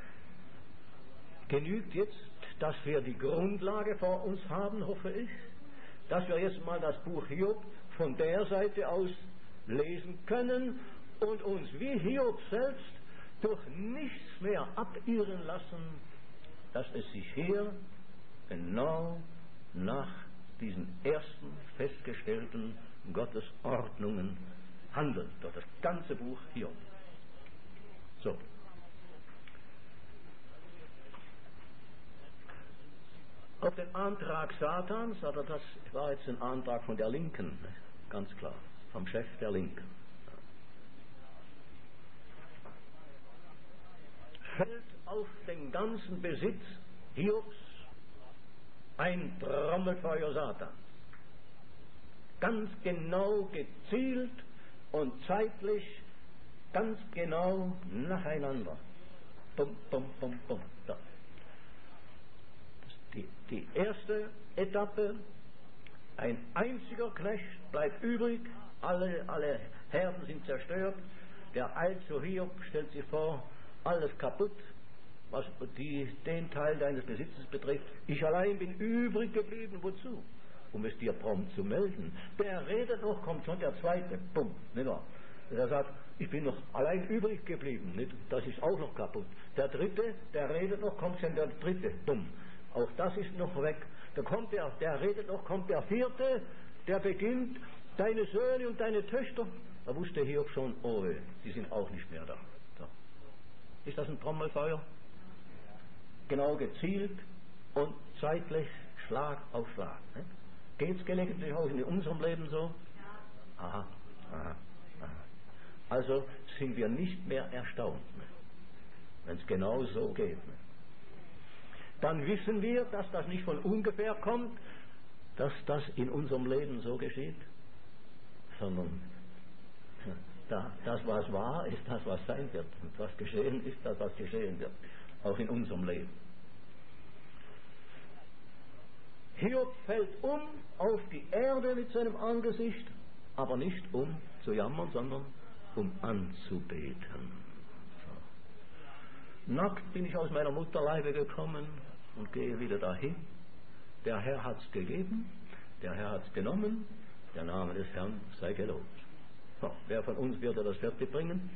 Genügt jetzt, dass wir die Grundlage vor uns haben, hoffe ich, dass wir jetzt mal das Buch Hiob von der Seite aus lesen können und uns wie Hiob selbst durch nichts mehr abirren lassen, dass es sich hier genau nach diesen ersten festgestellten Gottesordnungen handelt, durch das ganze Buch Hiob. So. Auf den Antrag Satans, oder das war jetzt ein Antrag von der Linken, ganz klar, vom Chef der Linken, fällt auf den ganzen Besitz Hiobs ein Trommelfeuer Satans. Ganz genau gezielt und zeitlich ganz genau nacheinander. Bum, bum, bum, bum. So. Die, die erste Etappe, ein einziger Knecht bleibt übrig, alle, alle Herden sind zerstört, der eilt zu Hiob, stellt sich vor, alles kaputt, was die, den Teil deines Besitzes betrifft. Ich allein bin übrig geblieben, wozu? Um es dir prompt zu melden. Der redet noch, kommt schon der zweite, bumm, nicht wahr? Der sagt, ich bin noch allein übrig geblieben, nicht? Das ist auch noch kaputt. Der dritte, der redet noch, kommt schon der dritte, bumm. Auch das ist noch weg. Da kommt der, der redet noch, kommt der vierte, der beginnt, deine Söhne und deine Töchter. Da wusste Hiob schon, oh, die sind auch nicht mehr da. So. Ist das ein Trommelfeuer? Genau gezielt und zeitlich Schlag auf Schlag. Ne? Geht es gelegentlich auch in unserem Leben so? Aha, aha, aha. Also sind wir nicht mehr erstaunt, ne? Wenn es genau so geht. Ne? Dann wissen wir, dass das nicht von ungefähr kommt, dass das in unserem Leben so geschieht, sondern da, das, was war, ist das, was sein wird. Und was geschehen ist, das, was geschehen wird. Auch in unserem Leben. Hiob fällt um auf die Erde mit seinem Angesicht, aber nicht um zu jammern, sondern um anzubeten. So. Nackt bin ich aus meiner Mutterleibe gekommen und gehe wieder dahin. Der Herr hat's gegeben, der Herr hat's genommen, der Name des Herrn sei gelobt. So. Wer von uns wird das fertig bringen?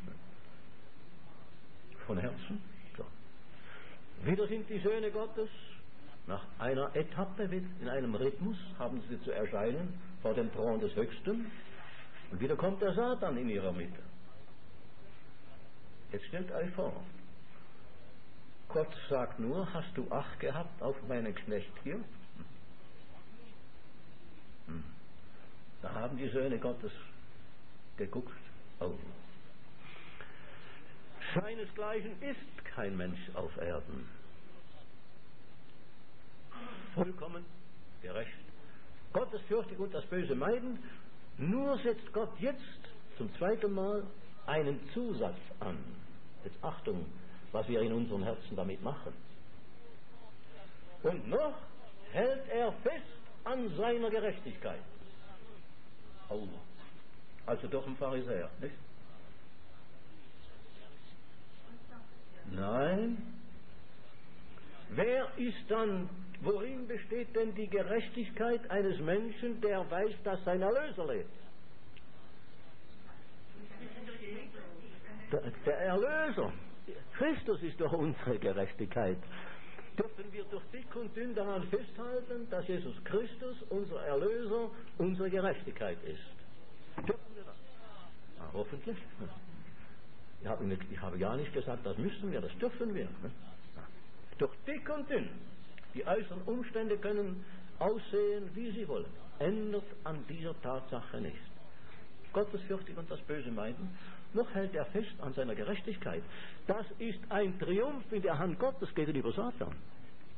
Von Herzen. So. Wieder sind die Söhne Gottes. Nach einer Etappe, in einem Rhythmus, haben sie zu erscheinen vor dem Thron des Höchsten. Und wieder kommt der Satan in ihrer Mitte. Jetzt stellt euch vor, Gott sagt nur, hast du Acht gehabt auf meinen Knecht hier? Hm. Da haben die Söhne Gottes geguckt. Oh. Seinesgleichen ist kein Mensch auf Erden. Vollkommen gerecht. Gottesfürchtig und das Böse meiden. Nur setzt Gott jetzt zum zweiten Mal einen Zusatz an. Jetzt Achtung, was wir in unseren Herzen damit machen. Und noch hält er fest an seiner Gerechtigkeit. Oh, also doch ein Pharisäer, nicht? Nein. Wer ist dann, worin besteht denn die Gerechtigkeit eines Menschen, der weiß, dass sein Erlöser lebt? Der, der Erlöser, Christus ist doch unsere Gerechtigkeit. Dürfen wir durch dick und dünn daran festhalten, dass Jesus Christus, unser Erlöser, unsere Gerechtigkeit ist? Dürfen wir das? Na, hoffentlich. Ich habe, nicht, ich habe ja nicht gesagt, das müssen wir, das dürfen wir. Durch dick und dünn. Die äußeren Umstände können aussehen, wie sie wollen. Ändert an dieser Tatsache nichts. Gottesfürchtig und das Böse meiden, noch hält er fest an seiner Gerechtigkeit. Das ist ein Triumph in der Hand Gottes gegenüber Satan.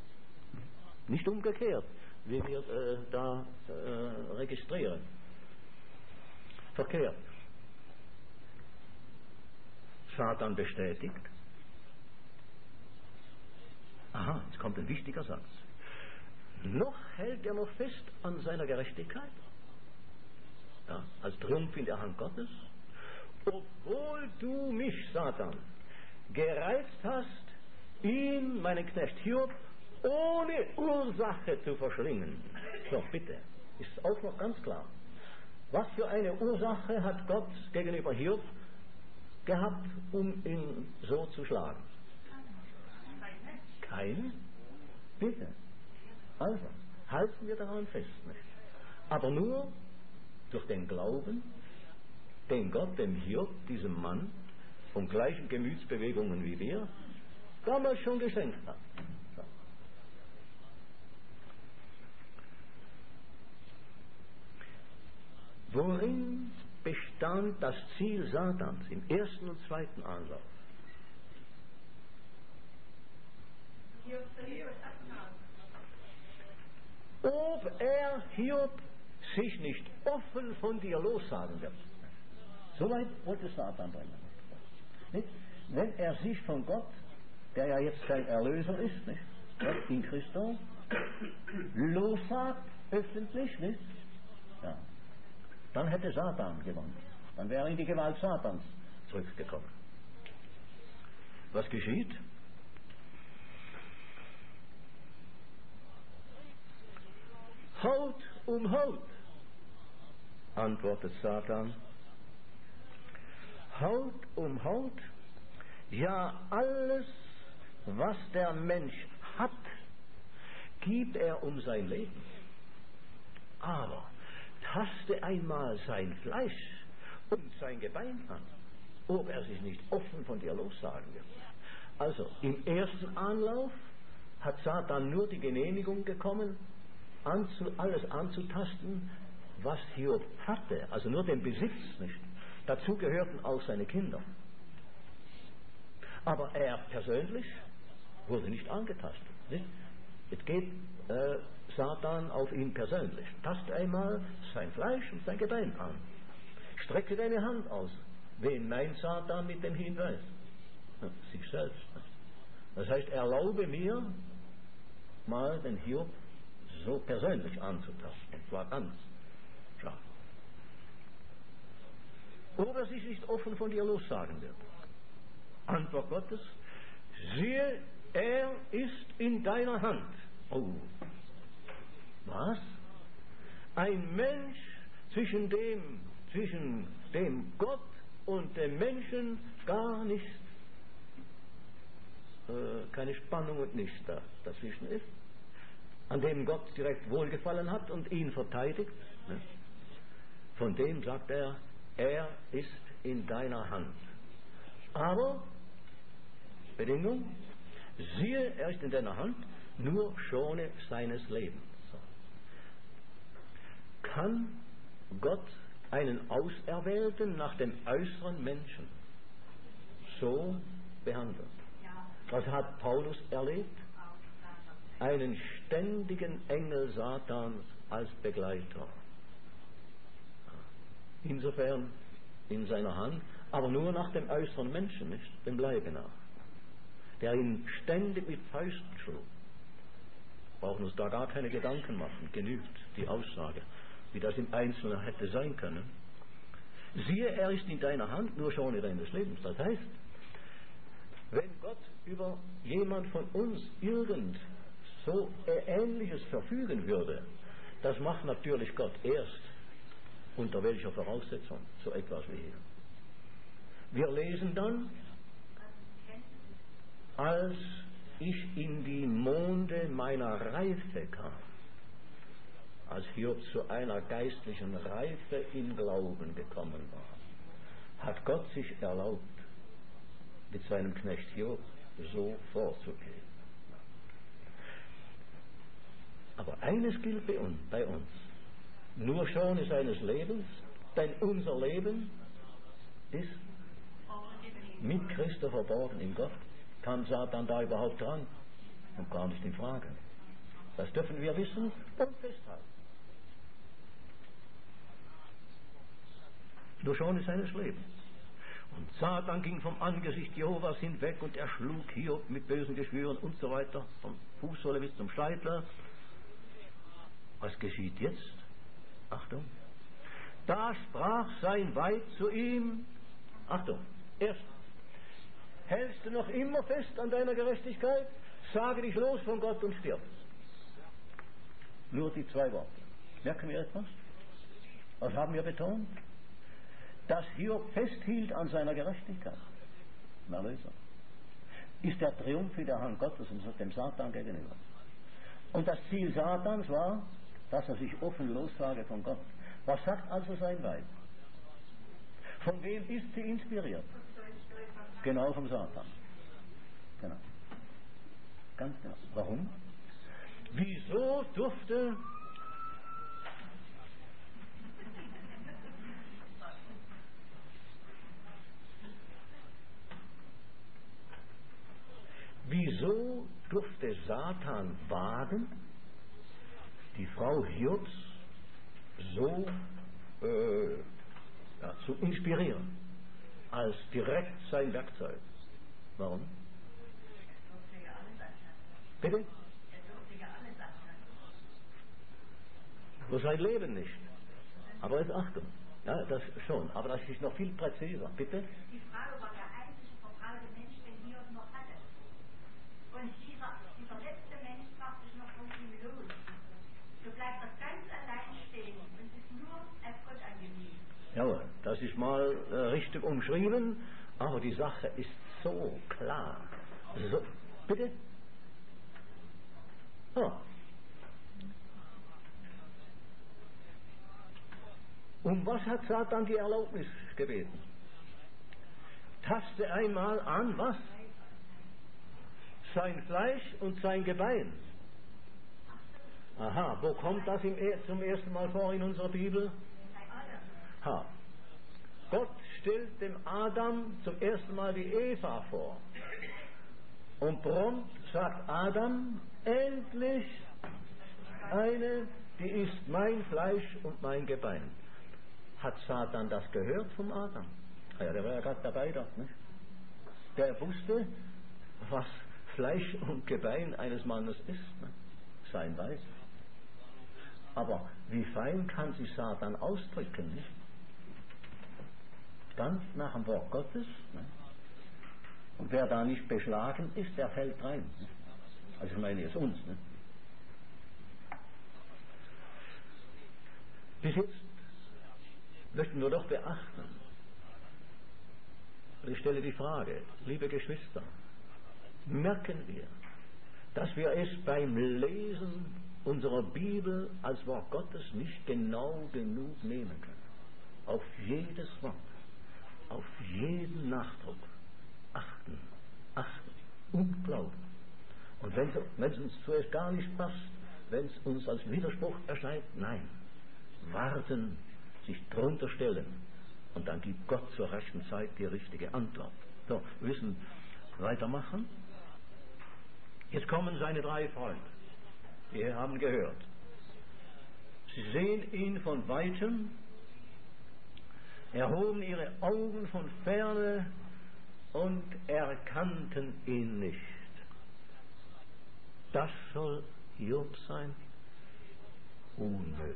Nicht umgekehrt, wie wir äh, da äh, registrieren. Verkehrt. Satan bestätigt. Aha, jetzt kommt ein wichtiger Satz. Noch hält er noch fest an seiner Gerechtigkeit. Ja, als Triumph in der Hand Gottes. Obwohl du mich, Satan, gereizt hast, ihn, meinen Knecht Hiob, ohne Ursache zu verschlingen. So, bitte, ist auch noch ganz klar. Was für eine Ursache hat Gott gegenüber Hiob gehabt, um ihn so zu schlagen? Keine? Bitte. Also, halten wir daran fest. Nicht? Aber nur durch den Glauben, den Gott dem Hiob, diesem Mann, von gleichen Gemütsbewegungen wie wir, damals schon geschenkt hat. So. Worin bestand das Ziel Satans im ersten und zweiten Anlauf? Ob er Hiob sich nicht offen von dir lossagen wird. Soweit wollte Satan bringen. Nicht? Wenn er sich von Gott, der ja jetzt sein Erlöser ist, nicht? Gott in Christus, lossagt, öffentlich, nicht? Ja. Dann hätte Satan gewonnen. Dann wäre er in die Gewalt Satans zurückgekommen. Was geschieht? Haut um Haut, antwortet Satan. Haut um Haut, ja alles, was der Mensch hat, gibt er um sein Leben. Aber taste einmal sein Fleisch und sein Gebein an, ob er sich nicht offen von dir lossagen wird. Also im ersten Anlauf hat Satan nur die Genehmigung bekommen, anzu, alles anzutasten, was Hiob hatte, also nur den Besitz nicht. Dazu gehörten auch seine Kinder. Aber er persönlich wurde nicht angetastet. Nicht? Es geht äh, Satan auf ihn persönlich. Taste einmal sein Fleisch und sein Gebein an. Strecke deine Hand aus. Wen meint Satan mit dem Hinweis? Ja, sich selbst. Das heißt, erlaube mir, mal den Hiob so persönlich anzutasten. Und zwar ganz scharf. Ob er sich nicht offen von dir lossagen wird. Antwort Gottes: Siehe, er ist in deiner Hand. Oh, was? Ein Mensch, zwischen dem, zwischen dem Gott und dem Menschen gar nicht, äh, keine Spannung und nichts da dazwischen ist, an dem Gott direkt wohlgefallen hat und ihn verteidigt. Ne? Von dem sagt er, er ist in deiner Hand. Aber, Bedingung, siehe, er ist in deiner Hand, nur schone seines Lebens. Kann Gott einen Auserwählten nach dem äußeren Menschen so behandeln? Was hat Paulus erlebt? Einen ständigen Engel Satans als Begleiter. Insofern in seiner Hand, aber nur nach dem äußeren Menschen, nicht dem Leibe nach. Der ihn ständig mit Fäusten schlug. Brauchen uns da gar keine Gedanken machen, genügt die Aussage, wie das im Einzelnen hätte sein können. Siehe, er ist in deiner Hand, nur schone deines Lebens. Das heißt, wenn Gott über jemand von uns irgend so Ähnliches verfügen würde, das macht natürlich Gott erst unter welcher Voraussetzung, so etwas wie hier. Wir lesen dann, als ich in die Monde meiner Reife kam, als Hiob zu einer geistlichen Reife im Glauben gekommen war, hat Gott sich erlaubt, mit seinem Knecht Hiob so vorzugehen. Aber eines gilt bei uns, bei uns. Nur schone seines Lebens, denn unser Leben ist mit Christus verborgen in Gott. Kam Satan da überhaupt dran? Und gar nicht in Frage. Das dürfen wir wissen und festhalten. Durch Schone seines Lebens. Und Satan ging vom Angesicht Jehovas hinweg und er schlug Hiob mit bösen Geschwüren und so weiter, vom Fußsohle bis zum Scheitel. Was geschieht jetzt? Achtung. Da sprach sein Weib zu ihm, Achtung, erstens, hältst du noch immer fest an deiner Gerechtigkeit? Sage dich los von Gott und stirb. Nur die zwei Worte. Merken wir etwas? Was haben wir betont? Dass Hiob festhielt an seiner Gerechtigkeit. Na, Erlöser. Ist der Triumph in der Hand Gottes und dem Satan gegenüber. Und das Ziel Satans war, dass er sich offen lossage von Gott. Was sagt also sein Weib? Von wem ist sie inspiriert? Genau vom Satan. Genau. Ganz genau. Warum? Wieso durfte Wieso durfte Satan wagen, die Frau Hiobs so äh, ja, zu inspirieren, als direkt sein Werkzeug? Warum? Bitte? Für sein Leben nicht. Aber jetzt Achtung. Ja, das schon. Aber das ist noch viel präziser. Bitte? Die Frage war der einzige verbrauchte Mensch, den Hiob noch hatte. Und dieser, dieser letzte Mensch praktisch noch von ihm los. So bleibt er ganz allein stehen und ist nur auf Gott angewiesen. Jawohl, das ist mal äh, richtig umschrieben, aber die Sache ist so klar. So, bitte? Oh. Um was hat Satan die Erlaubnis gebeten? Taste einmal an, was? Sein Fleisch und sein Gebein. Aha, wo kommt das im, zum ersten Mal vor in unserer Bibel? Ha. Gott stellt dem Adam zum ersten Mal die Eva vor. Und prompt sagt Adam, endlich eine, die ist mein Fleisch und mein Gebein. Hat Satan das gehört vom Adam? Ja, der war ja gerade dabei dort, nicht? Der wusste, was Fleisch und Gebein eines Mannes ist, ne? Sein Weiß. Aber wie fein kann sich Satan ausdrücken, nicht? Ganz nach dem Wort Gottes, ne? Und wer da nicht beschlagen ist, der fällt rein. Ne? Also ich meine jetzt uns, ne? Bis jetzt möchten wir doch beachten, ich stelle die Frage, liebe Geschwister, merken wir, dass wir es beim Lesen unserer Bibel als Wort Gottes nicht genau genug nehmen können. Auf jedes Wort, auf jeden Nachdruck achten, achten und glauben. Und wenn es uns zuerst gar nicht passt, wenn es uns als Widerspruch erscheint, nein, warten, sich drunter stellen und dann gibt Gott zur rechten Zeit die richtige Antwort. So, wir müssen weitermachen. Jetzt kommen seine drei Freunde. Die haben gehört. Sie sehen ihn von Weitem, erhoben ihre Augen von ferne und erkannten ihn nicht. Das soll Hiob sein? Unmöglich.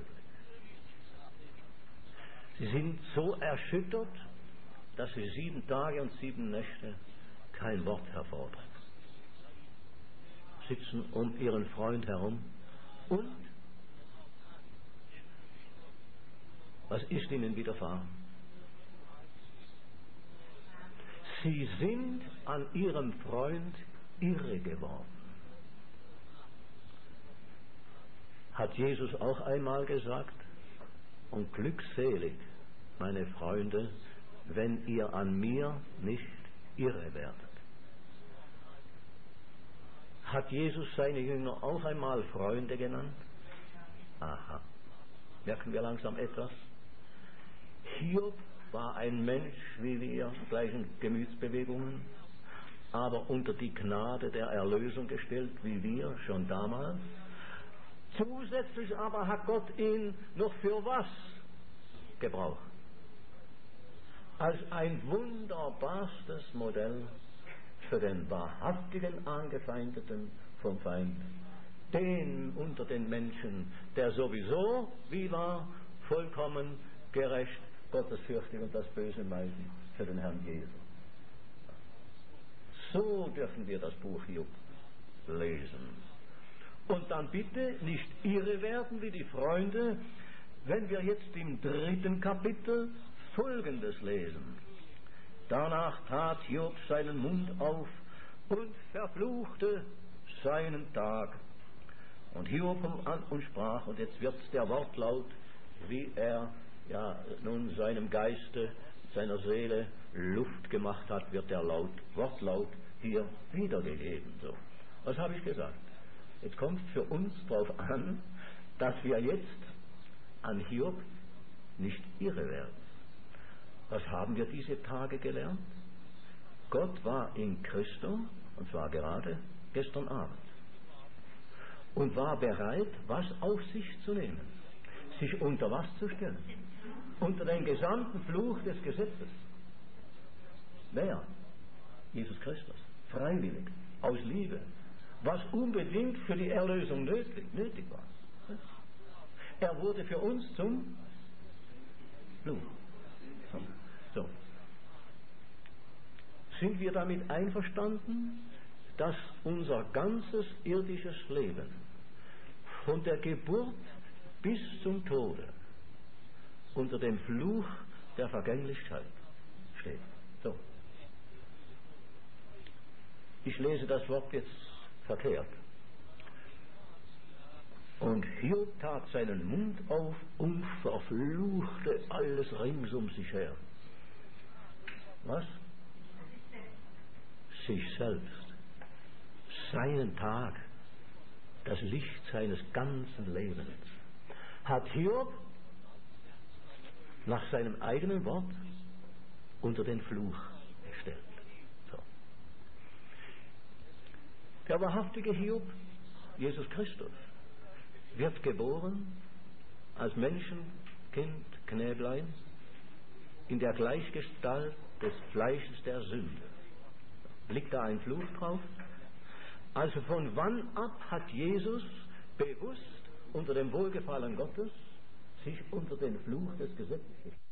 Sie sind so erschüttert, dass sie sieben Tage und sieben Nächte kein Wort hervorbringen. Sitzen um ihren Freund herum und was ist ihnen widerfahren? Sie sind an ihrem Freund irre geworden. Hat Jesus auch einmal gesagt, und glückselig, meine Freunde, wenn ihr an mir nicht irre werdet. Hat Jesus seine Jünger auch einmal Freunde genannt? Aha. Merken wir langsam etwas? Hiob war ein Mensch wie wir, gleichen Gemütsbewegungen, aber unter die Gnade der Erlösung gestellt wie wir schon damals. Zusätzlich aber hat Gott ihn noch für was gebraucht? Als ein wunderbarstes Modell für den wahrhaftigen Angefeindeten vom Feind, den unter den Menschen, der sowieso, wie war, vollkommen gerecht, gottesfürchtig und das Böse meiden, für den Herrn Jesus. So dürfen wir das Buch Hiob lesen. Und dann bitte nicht irre werden wie die Freunde, wenn wir jetzt im dritten Kapitel Folgendes lesen. Danach tat Hiob seinen Mund auf und verfluchte seinen Tag. Und Hiob an und sprach, und jetzt wird der Wortlaut, wie er ja nun seinem Geiste, seiner Seele Luft gemacht hat, wird der Laut, Wortlaut hier wiedergegeben. So. Was habe ich gesagt? Jetzt kommt es für uns darauf an, dass wir jetzt an Hiob nicht irre werden. Was haben wir diese Tage gelernt? Gott war in Christo, und zwar gerade gestern Abend, und war bereit, was auf sich zu nehmen, sich unter was zu stellen? Unter den gesamten Fluch des Gesetzes. Wer? Jesus Christus. Freiwillig, aus Liebe, was unbedingt für die Erlösung nötig, nötig war. Er wurde für uns zum Fluch. So. Sind wir damit einverstanden, dass unser ganzes irdisches Leben von der Geburt bis zum Tode unter dem Fluch der Vergänglichkeit steht? So. Ich lese das Wort jetzt verkehrt. Und Hiob tat seinen Mund auf und verfluchte alles rings um sich her. Was? Sich selbst, seinen Tag, das Licht seines ganzen Lebens, hat Hiob nach seinem eigenen Wort unter den Fluch gestellt. So. Der wahrhaftige Hiob, Jesus Christus, wird geboren als Menschenkind, Knäblein, in der Gleichgestalt des Fleisches der Sünde. Liegt da ein Fluch drauf? Also von wann ab hat Jesus bewusst unter dem Wohlgefallen Gottes sich unter den Fluch des Gesetzes gestellt?